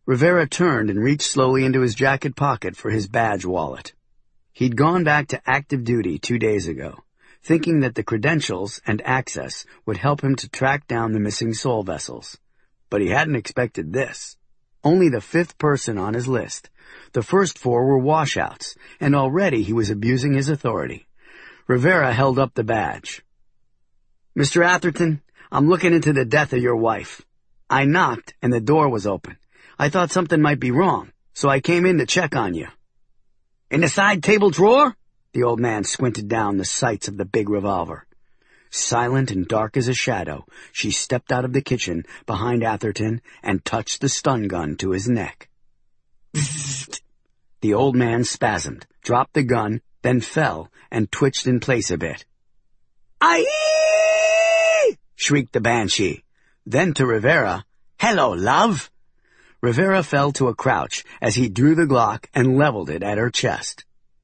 Rivera turned and reached slowly into his jacket pocket for his badge wallet. He'd gone back to active duty two days ago, thinking that the credentials and access would help him to track down the missing soul vessels. But he hadn't expected this. Only the fifth person on his list. The first four were washouts, and already he was abusing his authority. Rivera held up the badge. "Mister Atherton, I'm looking into the death of your wife. I knocked, and the door was open. I thought something might be wrong, so I came in to check on you." "In the side table drawer?" The old man squinted down the sights of the big revolver. Silent and dark as a shadow, she stepped out of the kitchen behind Atherton and touched the stun gun to his neck. The old man spasmed, dropped the gun, then fell and twitched in place a bit. "Aye!" shrieked the banshee. Then to Rivera, "Hello, love." Rivera fell to a crouch as he drew the Glock and leveled it at her chest.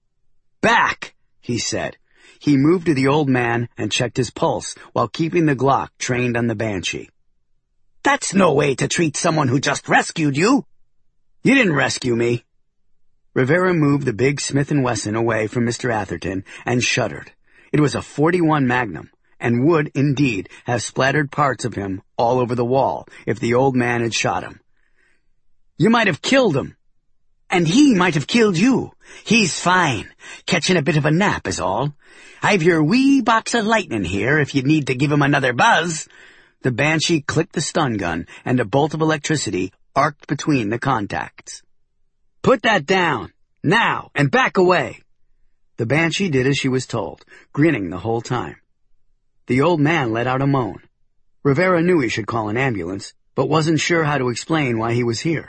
"Back!" he said. He moved to the old man and checked his pulse while keeping the Glock trained on the banshee. "That's no way to treat someone who just rescued you." "You didn't rescue me." Rivera moved the big Smith and Wesson away from Mister Atherton and shuddered. It was a forty-one Magnum, and would, indeed, have splattered parts of him all over the wall if the old man had shot him. "You might have killed him. And he might have killed you. He's fine. Catching a bit of a nap is all. I've your wee box of lightning here if you need to give him another buzz." The banshee clicked the stun gun, and a bolt of electricity arced between the contacts. "Put that down, now, and back away." The banshee did as she was told, grinning the whole time. The old man let out a moan. Rivera knew he should call an ambulance, but wasn't sure how to explain why he was here.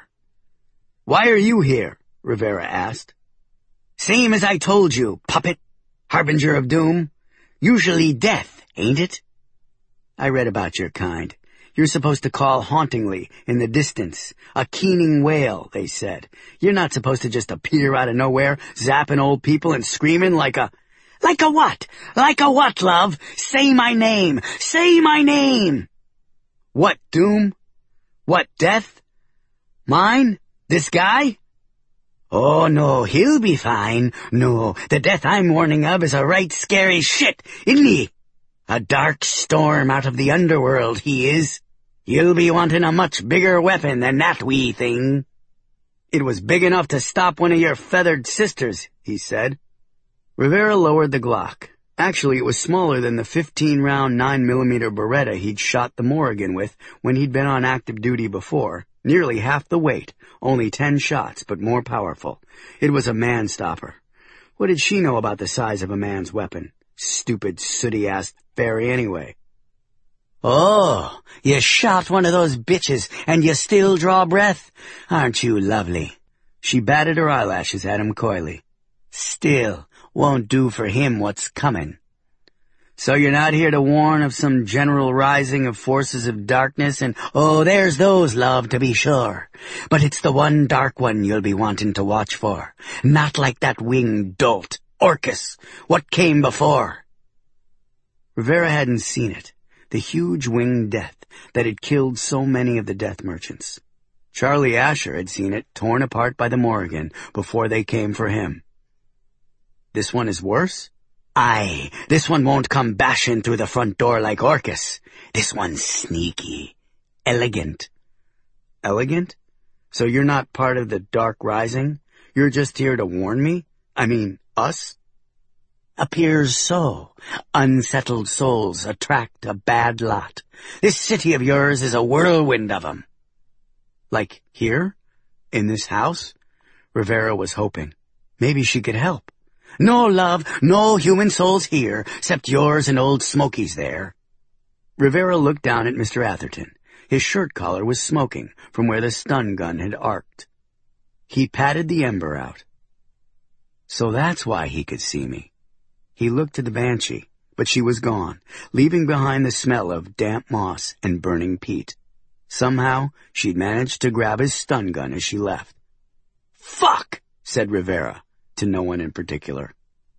"Why are you here?" Rivera asked. "Same as I told you, puppet. Harbinger of doom. Usually death, ain't it?" "I read about your kind. You're supposed to call hauntingly in the distance. A keening wail, they said. You're not supposed to just appear out of nowhere, zapping old people and screaming like a—" "Like a what? Like a what, love? Say my name! Say my name!" "What, doom? What, death? Mine? This guy?" "Oh, no, he'll be fine. No, the death I'm warning of is a right scary shit, isn't he? A dark storm out of the underworld, he is. You'll be wanting a much bigger weapon than that wee thing." "It was big enough to stop one of your feathered sisters," he said. Rivera lowered the Glock. Actually, it was smaller than the fifteen-round nine millimeter Beretta he'd shot the Morrigan with when he'd been on active duty before. Nearly half the weight, only ten shots, but more powerful. It was a man-stopper. What did she know about the size of a man's weapon? Stupid, sooty-ass fairy anyway. "Oh, you shot one of those bitches, and you still draw breath? Aren't you lovely?" She batted her eyelashes at him coyly. "Still, won't do for him what's coming. So you're not here to warn of some general rising of forces of darkness and, oh, there's those, love, to be sure. But it's the one dark one you'll be wanting to watch for. Not like that winged dolt, Orcus. What came before?" Rivera hadn't seen it, the huge winged death that had killed so many of the death merchants. Charlie Asher had seen it torn apart by the Morrigan before they came for him. This one is worse? Aye, this one won't come bashing through the front door like Orcus. This one's sneaky. Elegant. Elegant? So you're not part of the Dark Rising? You're just here to warn me? I mean, us? Appears so. Unsettled souls attract a bad lot. This city of yours is a whirlwind of 'em. Like here? In this house? Rivera was hoping. Maybe she could help. "No, love, no human souls here, except yours and old Smokey's there." Rivera looked down at Mister Atherton. His shirt collar was smoking from where the stun gun had arced. He patted the ember out. So that's why he could see me. He looked to the banshee, but she was gone, leaving behind the smell of damp moss and burning peat. Somehow, she'd managed to grab his stun gun as she left. "Fuck!" said Rivera, to no one in particular.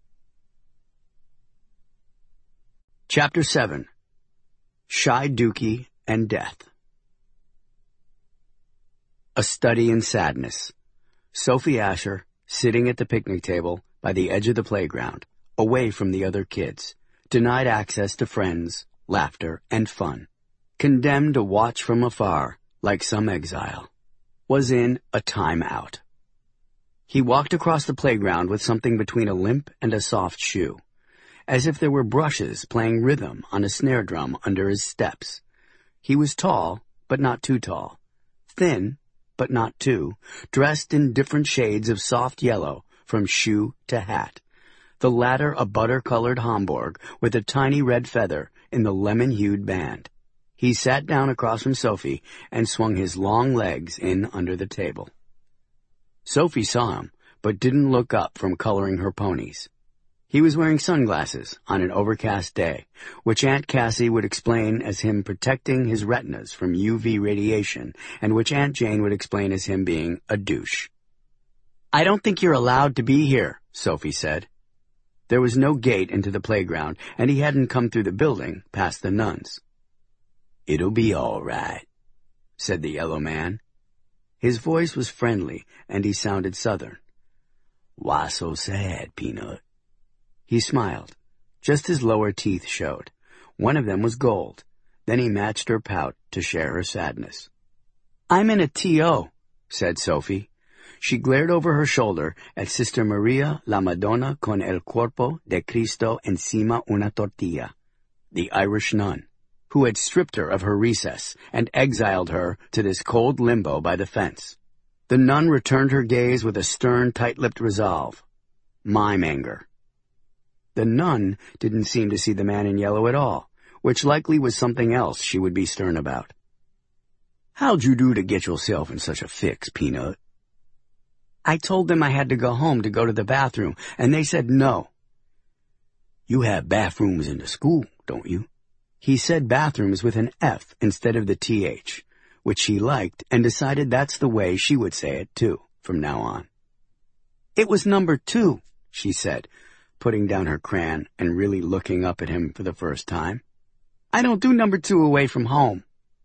Chapter seven. Shy Dookie and Death. A Study in Sadness. Sophie Asher, sitting at the picnic table by the edge of the playground, away from the other kids, denied access to friends, laughter, and fun, condemned to watch from afar like some exile, was in a time-out. He walked across the playground with something between a limp and a soft shoe, as if there were brushes playing rhythm on a snare drum under his steps. He was tall, but not too tall, thin, but not too, dressed in different shades of soft yellow from shoe to hat, the latter a butter-colored Homburg with a tiny red feather in the lemon-hued band. He sat down across from Sophie and swung his long legs in under the table. Sophie saw him, but didn't look up from coloring her ponies. He was wearing sunglasses on an overcast day, which Aunt Cassie would explain as him protecting his retinas from U V radiation, and which Aunt Jane would explain as him being a douche. "I don't think you're allowed to be here," Sophie said. There was no gate into the playground, and he hadn't come through the building past the nuns. "It'll be all right," said the yellow man. His voice was friendly, and he sounded southern. "Why so sad, Peanut?" He smiled. Just his lower teeth showed. One of them was gold. Then he matched her pout to share her sadness. "I'm in a T O, said Sophie. She glared over her shoulder at Sister Maria la Madonna con el cuerpo de Cristo encima una tortilla, the Irish nun, who had stripped her of her recess and exiled her to this cold limbo by the fence. The nun returned her gaze with a stern, tight-lipped resolve. Mime anger. The nun didn't seem to see the man in yellow at all, which likely was something else she would be stern about. "How'd you do to get yourself in such a fix, Peanut?" "I told them I had to go home to go to the bathroom, and they said no." "You have bathrooms in the school, don't you?" He said bathrooms with an F instead of the T H, which she liked and decided that's the way she would say it, too, from now on. "It was number two," she said, putting down her crayon and really looking up at him for the first time. "I don't do number two away from home."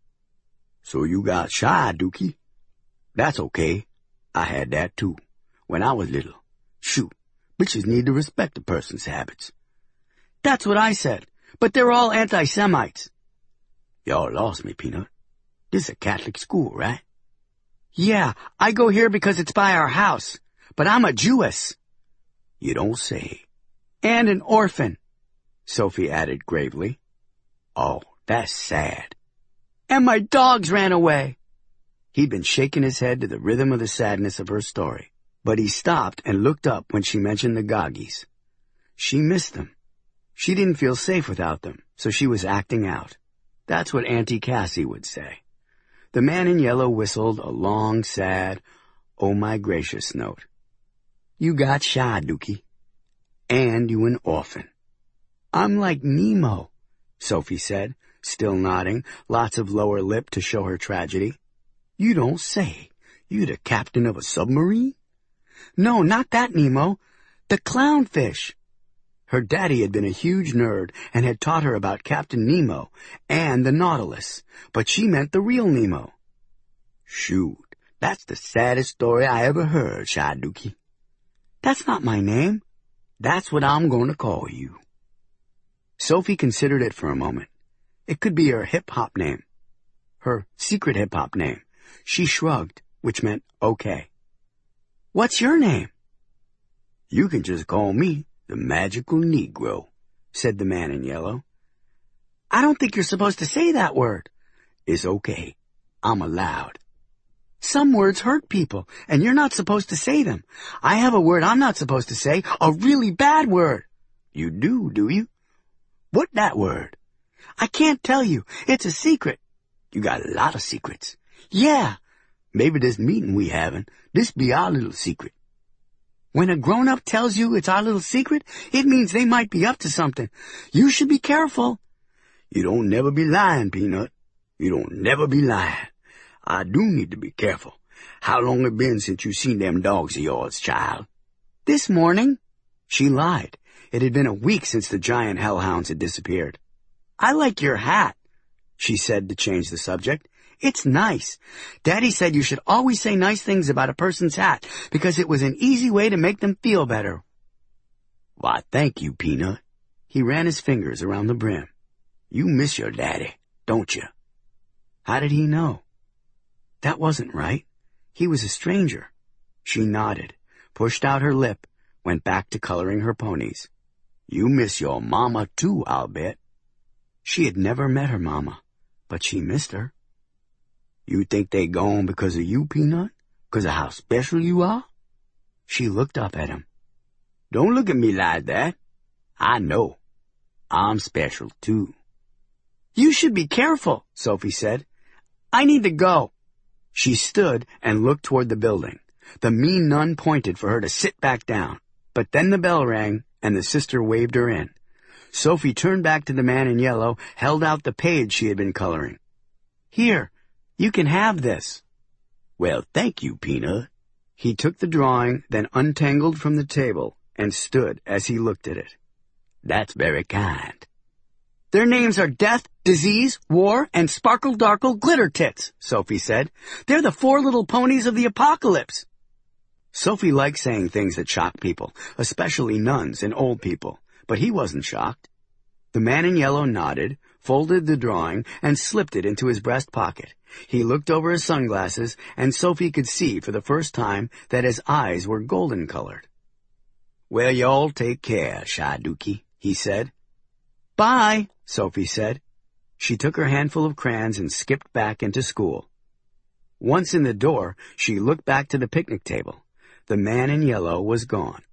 "So you got shy, Dookie? That's okay. I had that, too, when I was little. Shoot, bitches need to respect a person's habits." "That's what I said, but they're all anti-Semites." "Y'all lost me, Peanut. This is a Catholic school, right?" "Yeah, I go here because it's by our house, but I'm a Jewess." "You don't say." "And an orphan," Sophie added gravely. "Oh, that's sad." "And my dogs ran away." He'd been shaking his head to the rhythm of the sadness of her story, but he stopped and looked up when she mentioned the Goggies. She missed them. She didn't feel safe without them, so she was acting out. That's what Auntie Cassie would say. The man in yellow whistled a long, sad, oh my gracious note. "You got shy, Dookie. And you an orphan." "I'm like Nemo," Sophie said, still nodding, lots of lower lip to show her tragedy. "You don't say. You the captain of a submarine?" "No, not that Nemo. The clownfish." Her daddy had been a huge nerd and had taught her about Captain Nemo and the Nautilus, but she meant the real Nemo. "Shoot, that's the saddest story I ever heard, Shy Dookie." "That's not my name." "That's what I'm going to call you." Sophie considered it for a moment. It could be her hip-hop name, her secret hip-hop name. She shrugged, which meant okay. "What's your name?" "You can just call me the Magical Negro," said the man in yellow. "I don't think you're supposed to say that word." "It's okay. I'm allowed." "Some words hurt people, and you're not supposed to say them. I have a word I'm not supposed to say, a really bad word." "You do, do you? What that word?" "I can't tell you. It's a secret." "You got a lot of secrets." "Yeah." "Maybe this meeting we having, this be our little secret." "When a grown-up tells you it's our little secret, it means they might be up to something. You should be careful." "You don't never be lying, Peanut. You don't never be lying. I do need to be careful. How long it been since you seen them dogs of yours, child?" "This morning." She lied. It had been a week since the giant hellhounds had disappeared. "I like your hat," she said to change the subject. It's nice. Daddy said you should always say nice things about a person's hat because it was an easy way to make them feel better. Why, thank you, Peanut. He ran his fingers around the brim. You miss your daddy, don't you? How did he know? That wasn't right. He was a stranger. She nodded, pushed out her lip, went back to coloring her ponies. You miss your mama too, I'll bet. She had never met her mama, but she missed her. You think they gone because of you, Peanut? Because of how special you are? She looked up at him. Don't look at me like that. I know. I'm special too. You should be careful, Sophie said. I need to go. She stood and looked toward the building. The mean nun pointed for her to sit back down, but then the bell rang and the sister waved her in. Sophie turned back to the man in yellow, held out the page she had been coloring. Here, you can have this. Well, thank you, Peanut. He took the drawing, then untangled from the table, and stood as he looked at it. That's very kind. Their names are Death, Disease, War, and Sparkle Darkle Glitter Tits, Sophie said. They're the four little ponies of the apocalypse. Sophie liked saying things that shock people, especially nuns and old people, but he wasn't shocked. The man in yellow nodded, folded the drawing, and slipped it into his breast pocket. He looked over his sunglasses, and Sophie could see for the first time that his eyes were golden-colored. Well, you all take care, Shaduki, he said. Bye, Sophie said. She took her handful of crayons and skipped back into school. Once in the door, she looked back to the picnic table. The man in yellow was gone.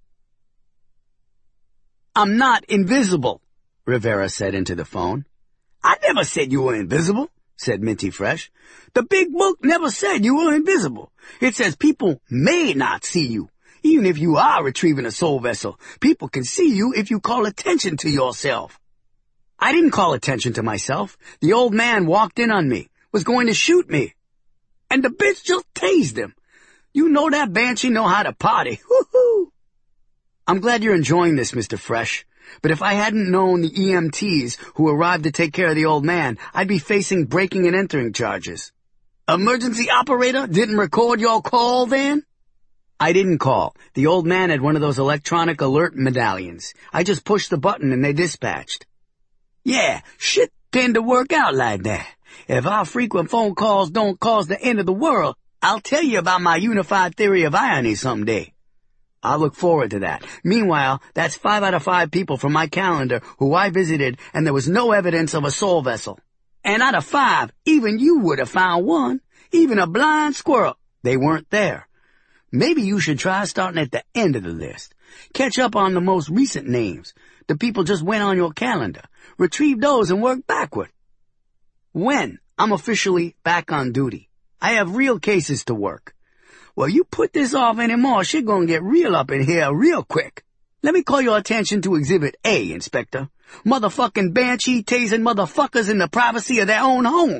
I'm not invisible, Rivera said into the phone. I never said you were invisible, said Minty Fresh. The big book never said you were invisible. It says people may not see you. Even if you are retrieving a soul vessel, people can see you if you call attention to yourself. I didn't call attention to myself. The old man walked in on me, was going to shoot me. And the bitch just tased him. You know that banshee know how to party. Woo-hoo! I'm glad you're enjoying this, Mister Fresh. But if I hadn't known the E M Ts who arrived to take care of the old man, I'd be facing breaking and entering charges. Emergency operator didn't record your call then? I didn't call. The old man had one of those electronic alert medallions. I just pushed the button and they dispatched. Yeah, shit tend to work out like that. If our frequent phone calls don't cause the end of the world, I'll tell you about my unified theory of irony someday. I look forward to that. Meanwhile, that's five out of five people from my calendar who I visited and there was no evidence of a soul vessel. And out of five, even you would have found one. Even a blind squirrel. They weren't there. Maybe you should try starting at the end of the list. Catch up on the most recent names. The people just went on your calendar. Retrieve those and work backward. When I'm officially back on duty, I have real cases to work. Well, you put this off anymore, shit gonna get real up in here real quick. Let me call your attention to Exhibit A, Inspector. Motherfucking banshee tasing motherfuckers in the privacy of their own home.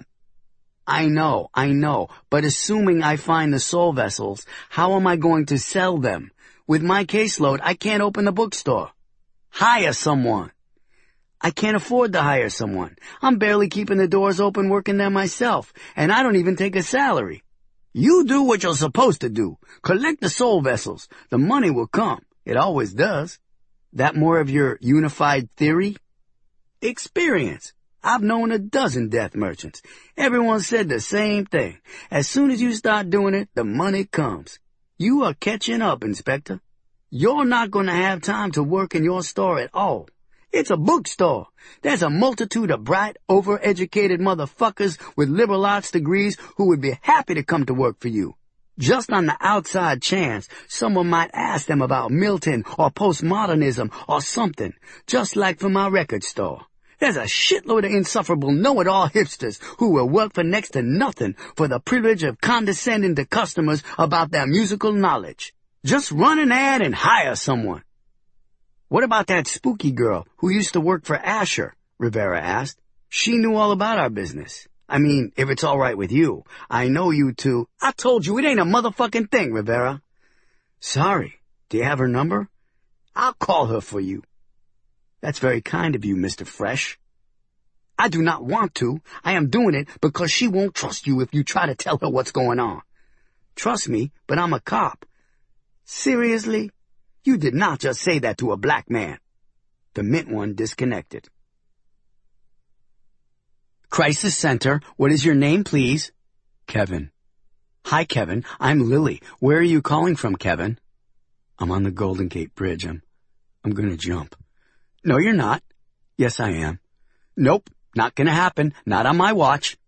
I know, I know, but assuming I find the soul vessels, how am I going to sell them? With my caseload, I can't open the bookstore. Hire someone. I can't afford to hire someone. I'm barely keeping the doors open working there myself, and I don't even take a salary. You do what you're supposed to do. Collect the soul vessels. The money will come. It always does. That more of your unified theory? Experience. I've known a dozen death merchants. Everyone said the same thing. As soon as you start doing it, the money comes. You are catching up, Inspector. You're not going to have time to work in your store at all. It's a bookstore. There's a multitude of bright, overeducated motherfuckers with liberal arts degrees who would be happy to come to work for you. Just on the outside chance, someone might ask them about Milton or postmodernism or something, just like for my record store. There's a shitload of insufferable know-it-all hipsters who will work for next to nothing for the privilege of condescending to customers about their musical knowledge. Just run an ad and hire someone. What about that spooky girl who used to work for Asher? Rivera asked. She knew all about our business. I mean, if it's all right with you. I know you two. I told you it ain't a motherfucking thing, Rivera. Sorry. Do you have her number? I'll call her for you. That's very kind of you, Mister Fresh. I do not want to. I am doing it because she won't trust you if you try to tell her what's going on. Trust me, but I'm a cop. Seriously? You did not just say that to a black man. The mint one disconnected. Crisis Center, what is your name, please? Kevin. Hi, Kevin. I'm Lily. Where are you calling from, Kevin? I'm on the Golden Gate Bridge. I'm, I'm gonna jump. No, you're not. Yes, I am. Nope, not gonna happen. Not on my watch.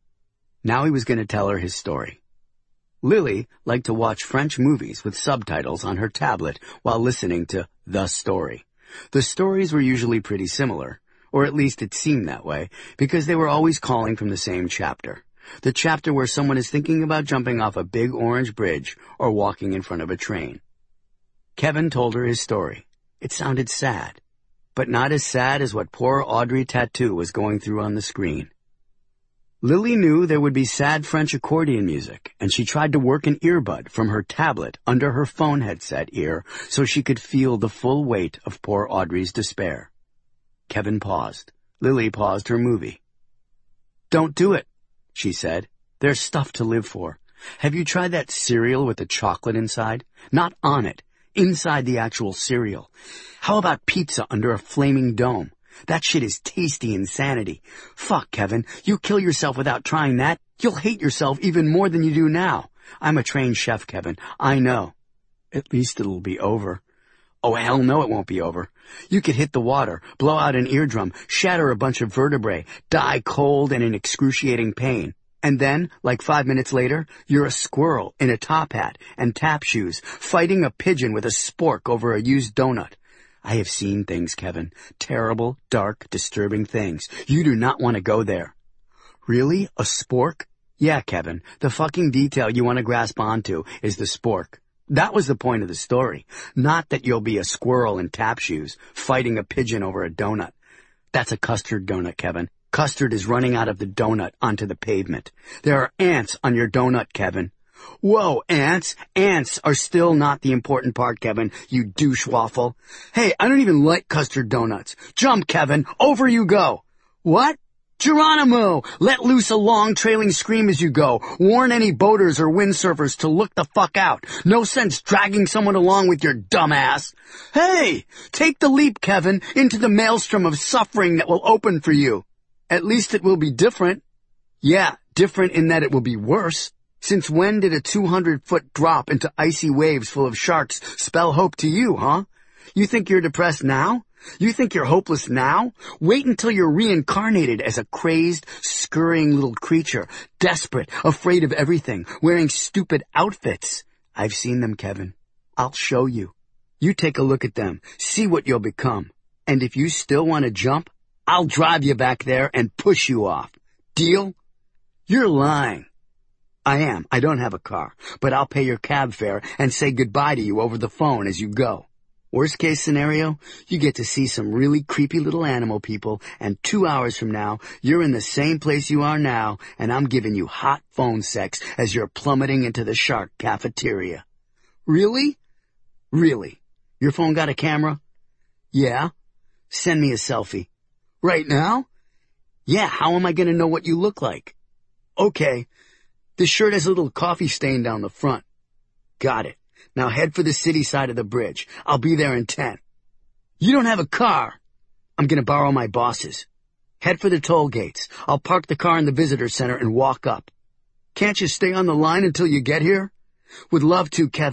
Now he was gonna tell her his story. Lily liked to watch French movies with subtitles on her tablet while listening to The Story. The stories were usually pretty similar, or at least it seemed that way, because they were always calling from the same chapter. The chapter where someone is thinking about jumping off a big orange bridge or walking in front of a train. Kevin told her his story. It sounded sad, but not as sad as what poor Audrey Tattoo was going through on the screen. Lily knew there would be sad French accordion music, and she tried to work an earbud from her tablet under her phone headset ear so she could feel the full weight of poor Audrey's despair. Kevin paused. Lily paused her movie. Don't do it, she said. There's stuff to live for. Have you tried that cereal with the chocolate inside? Not on it, inside the actual cereal. How about pizza under a flaming dome? That shit is tasty insanity. Fuck, Kevin, you kill yourself without trying that. You'll hate yourself even more than you do now. I'm a trained chef, Kevin. I know. At least it'll be over. Oh, hell no, it won't be over. You could hit the water, blow out an eardrum, shatter a bunch of vertebrae, die cold and in excruciating pain. And then, like five minutes later, you're a squirrel in a top hat and tap shoes, fighting a pigeon with a spork over a used donut. I have seen things, Kevin. Terrible, dark, disturbing things. You do not want to go there. Really? A spork? Yeah, Kevin. The fucking detail you want to grasp onto is the spork. That was the point of the story. Not that you'll be a squirrel in tap shoes, fighting a pigeon over a donut. That's a custard donut, Kevin. Custard is running out of the donut onto the pavement. There are ants on your donut, Kevin. Whoa, ants? Ants are still not the important part, Kevin, you douche waffle. Hey, I don't even like custard donuts. Jump, Kevin. Over you go. What? Geronimo! Let loose a long trailing scream as you go. Warn any boaters or windsurfers to look the fuck out. No sense dragging someone along with your dumb ass. Hey! Take the leap, Kevin, into the maelstrom of suffering that will open for you. At least it will be different. Yeah, different in that it will be worse. Since when did a two hundred foot drop into icy waves full of sharks spell hope to you, huh? You think you're depressed now? You think you're hopeless now? Wait until you're reincarnated as a crazed, scurrying little creature, desperate, afraid of everything, wearing stupid outfits. I've seen them, Kevin. I'll show you. You take a look at them, see what you'll become. And if you still want to jump, I'll drive you back there and push you off. Deal? You're lying. I am. I don't have a car, but I'll pay your cab fare and say goodbye to you over the phone as you go. Worst case scenario, you get to see some really creepy little animal people, and two hours from now, you're in the same place you are now, and I'm giving you hot phone sex as you're plummeting into the shark cafeteria. Really? Really? Your phone got a camera? Yeah. Send me a selfie. Right now? Yeah, how am I going to know what you look like? Okay. This shirt has a little coffee stain down the front. Got it. Now head for the city side of the bridge. I'll be there in ten. You don't have a car. I'm going to borrow my boss's. Head for the toll gates. I'll park the car in the visitor center and walk up. Can't you stay on the line until you get here? Would love to, Kevin.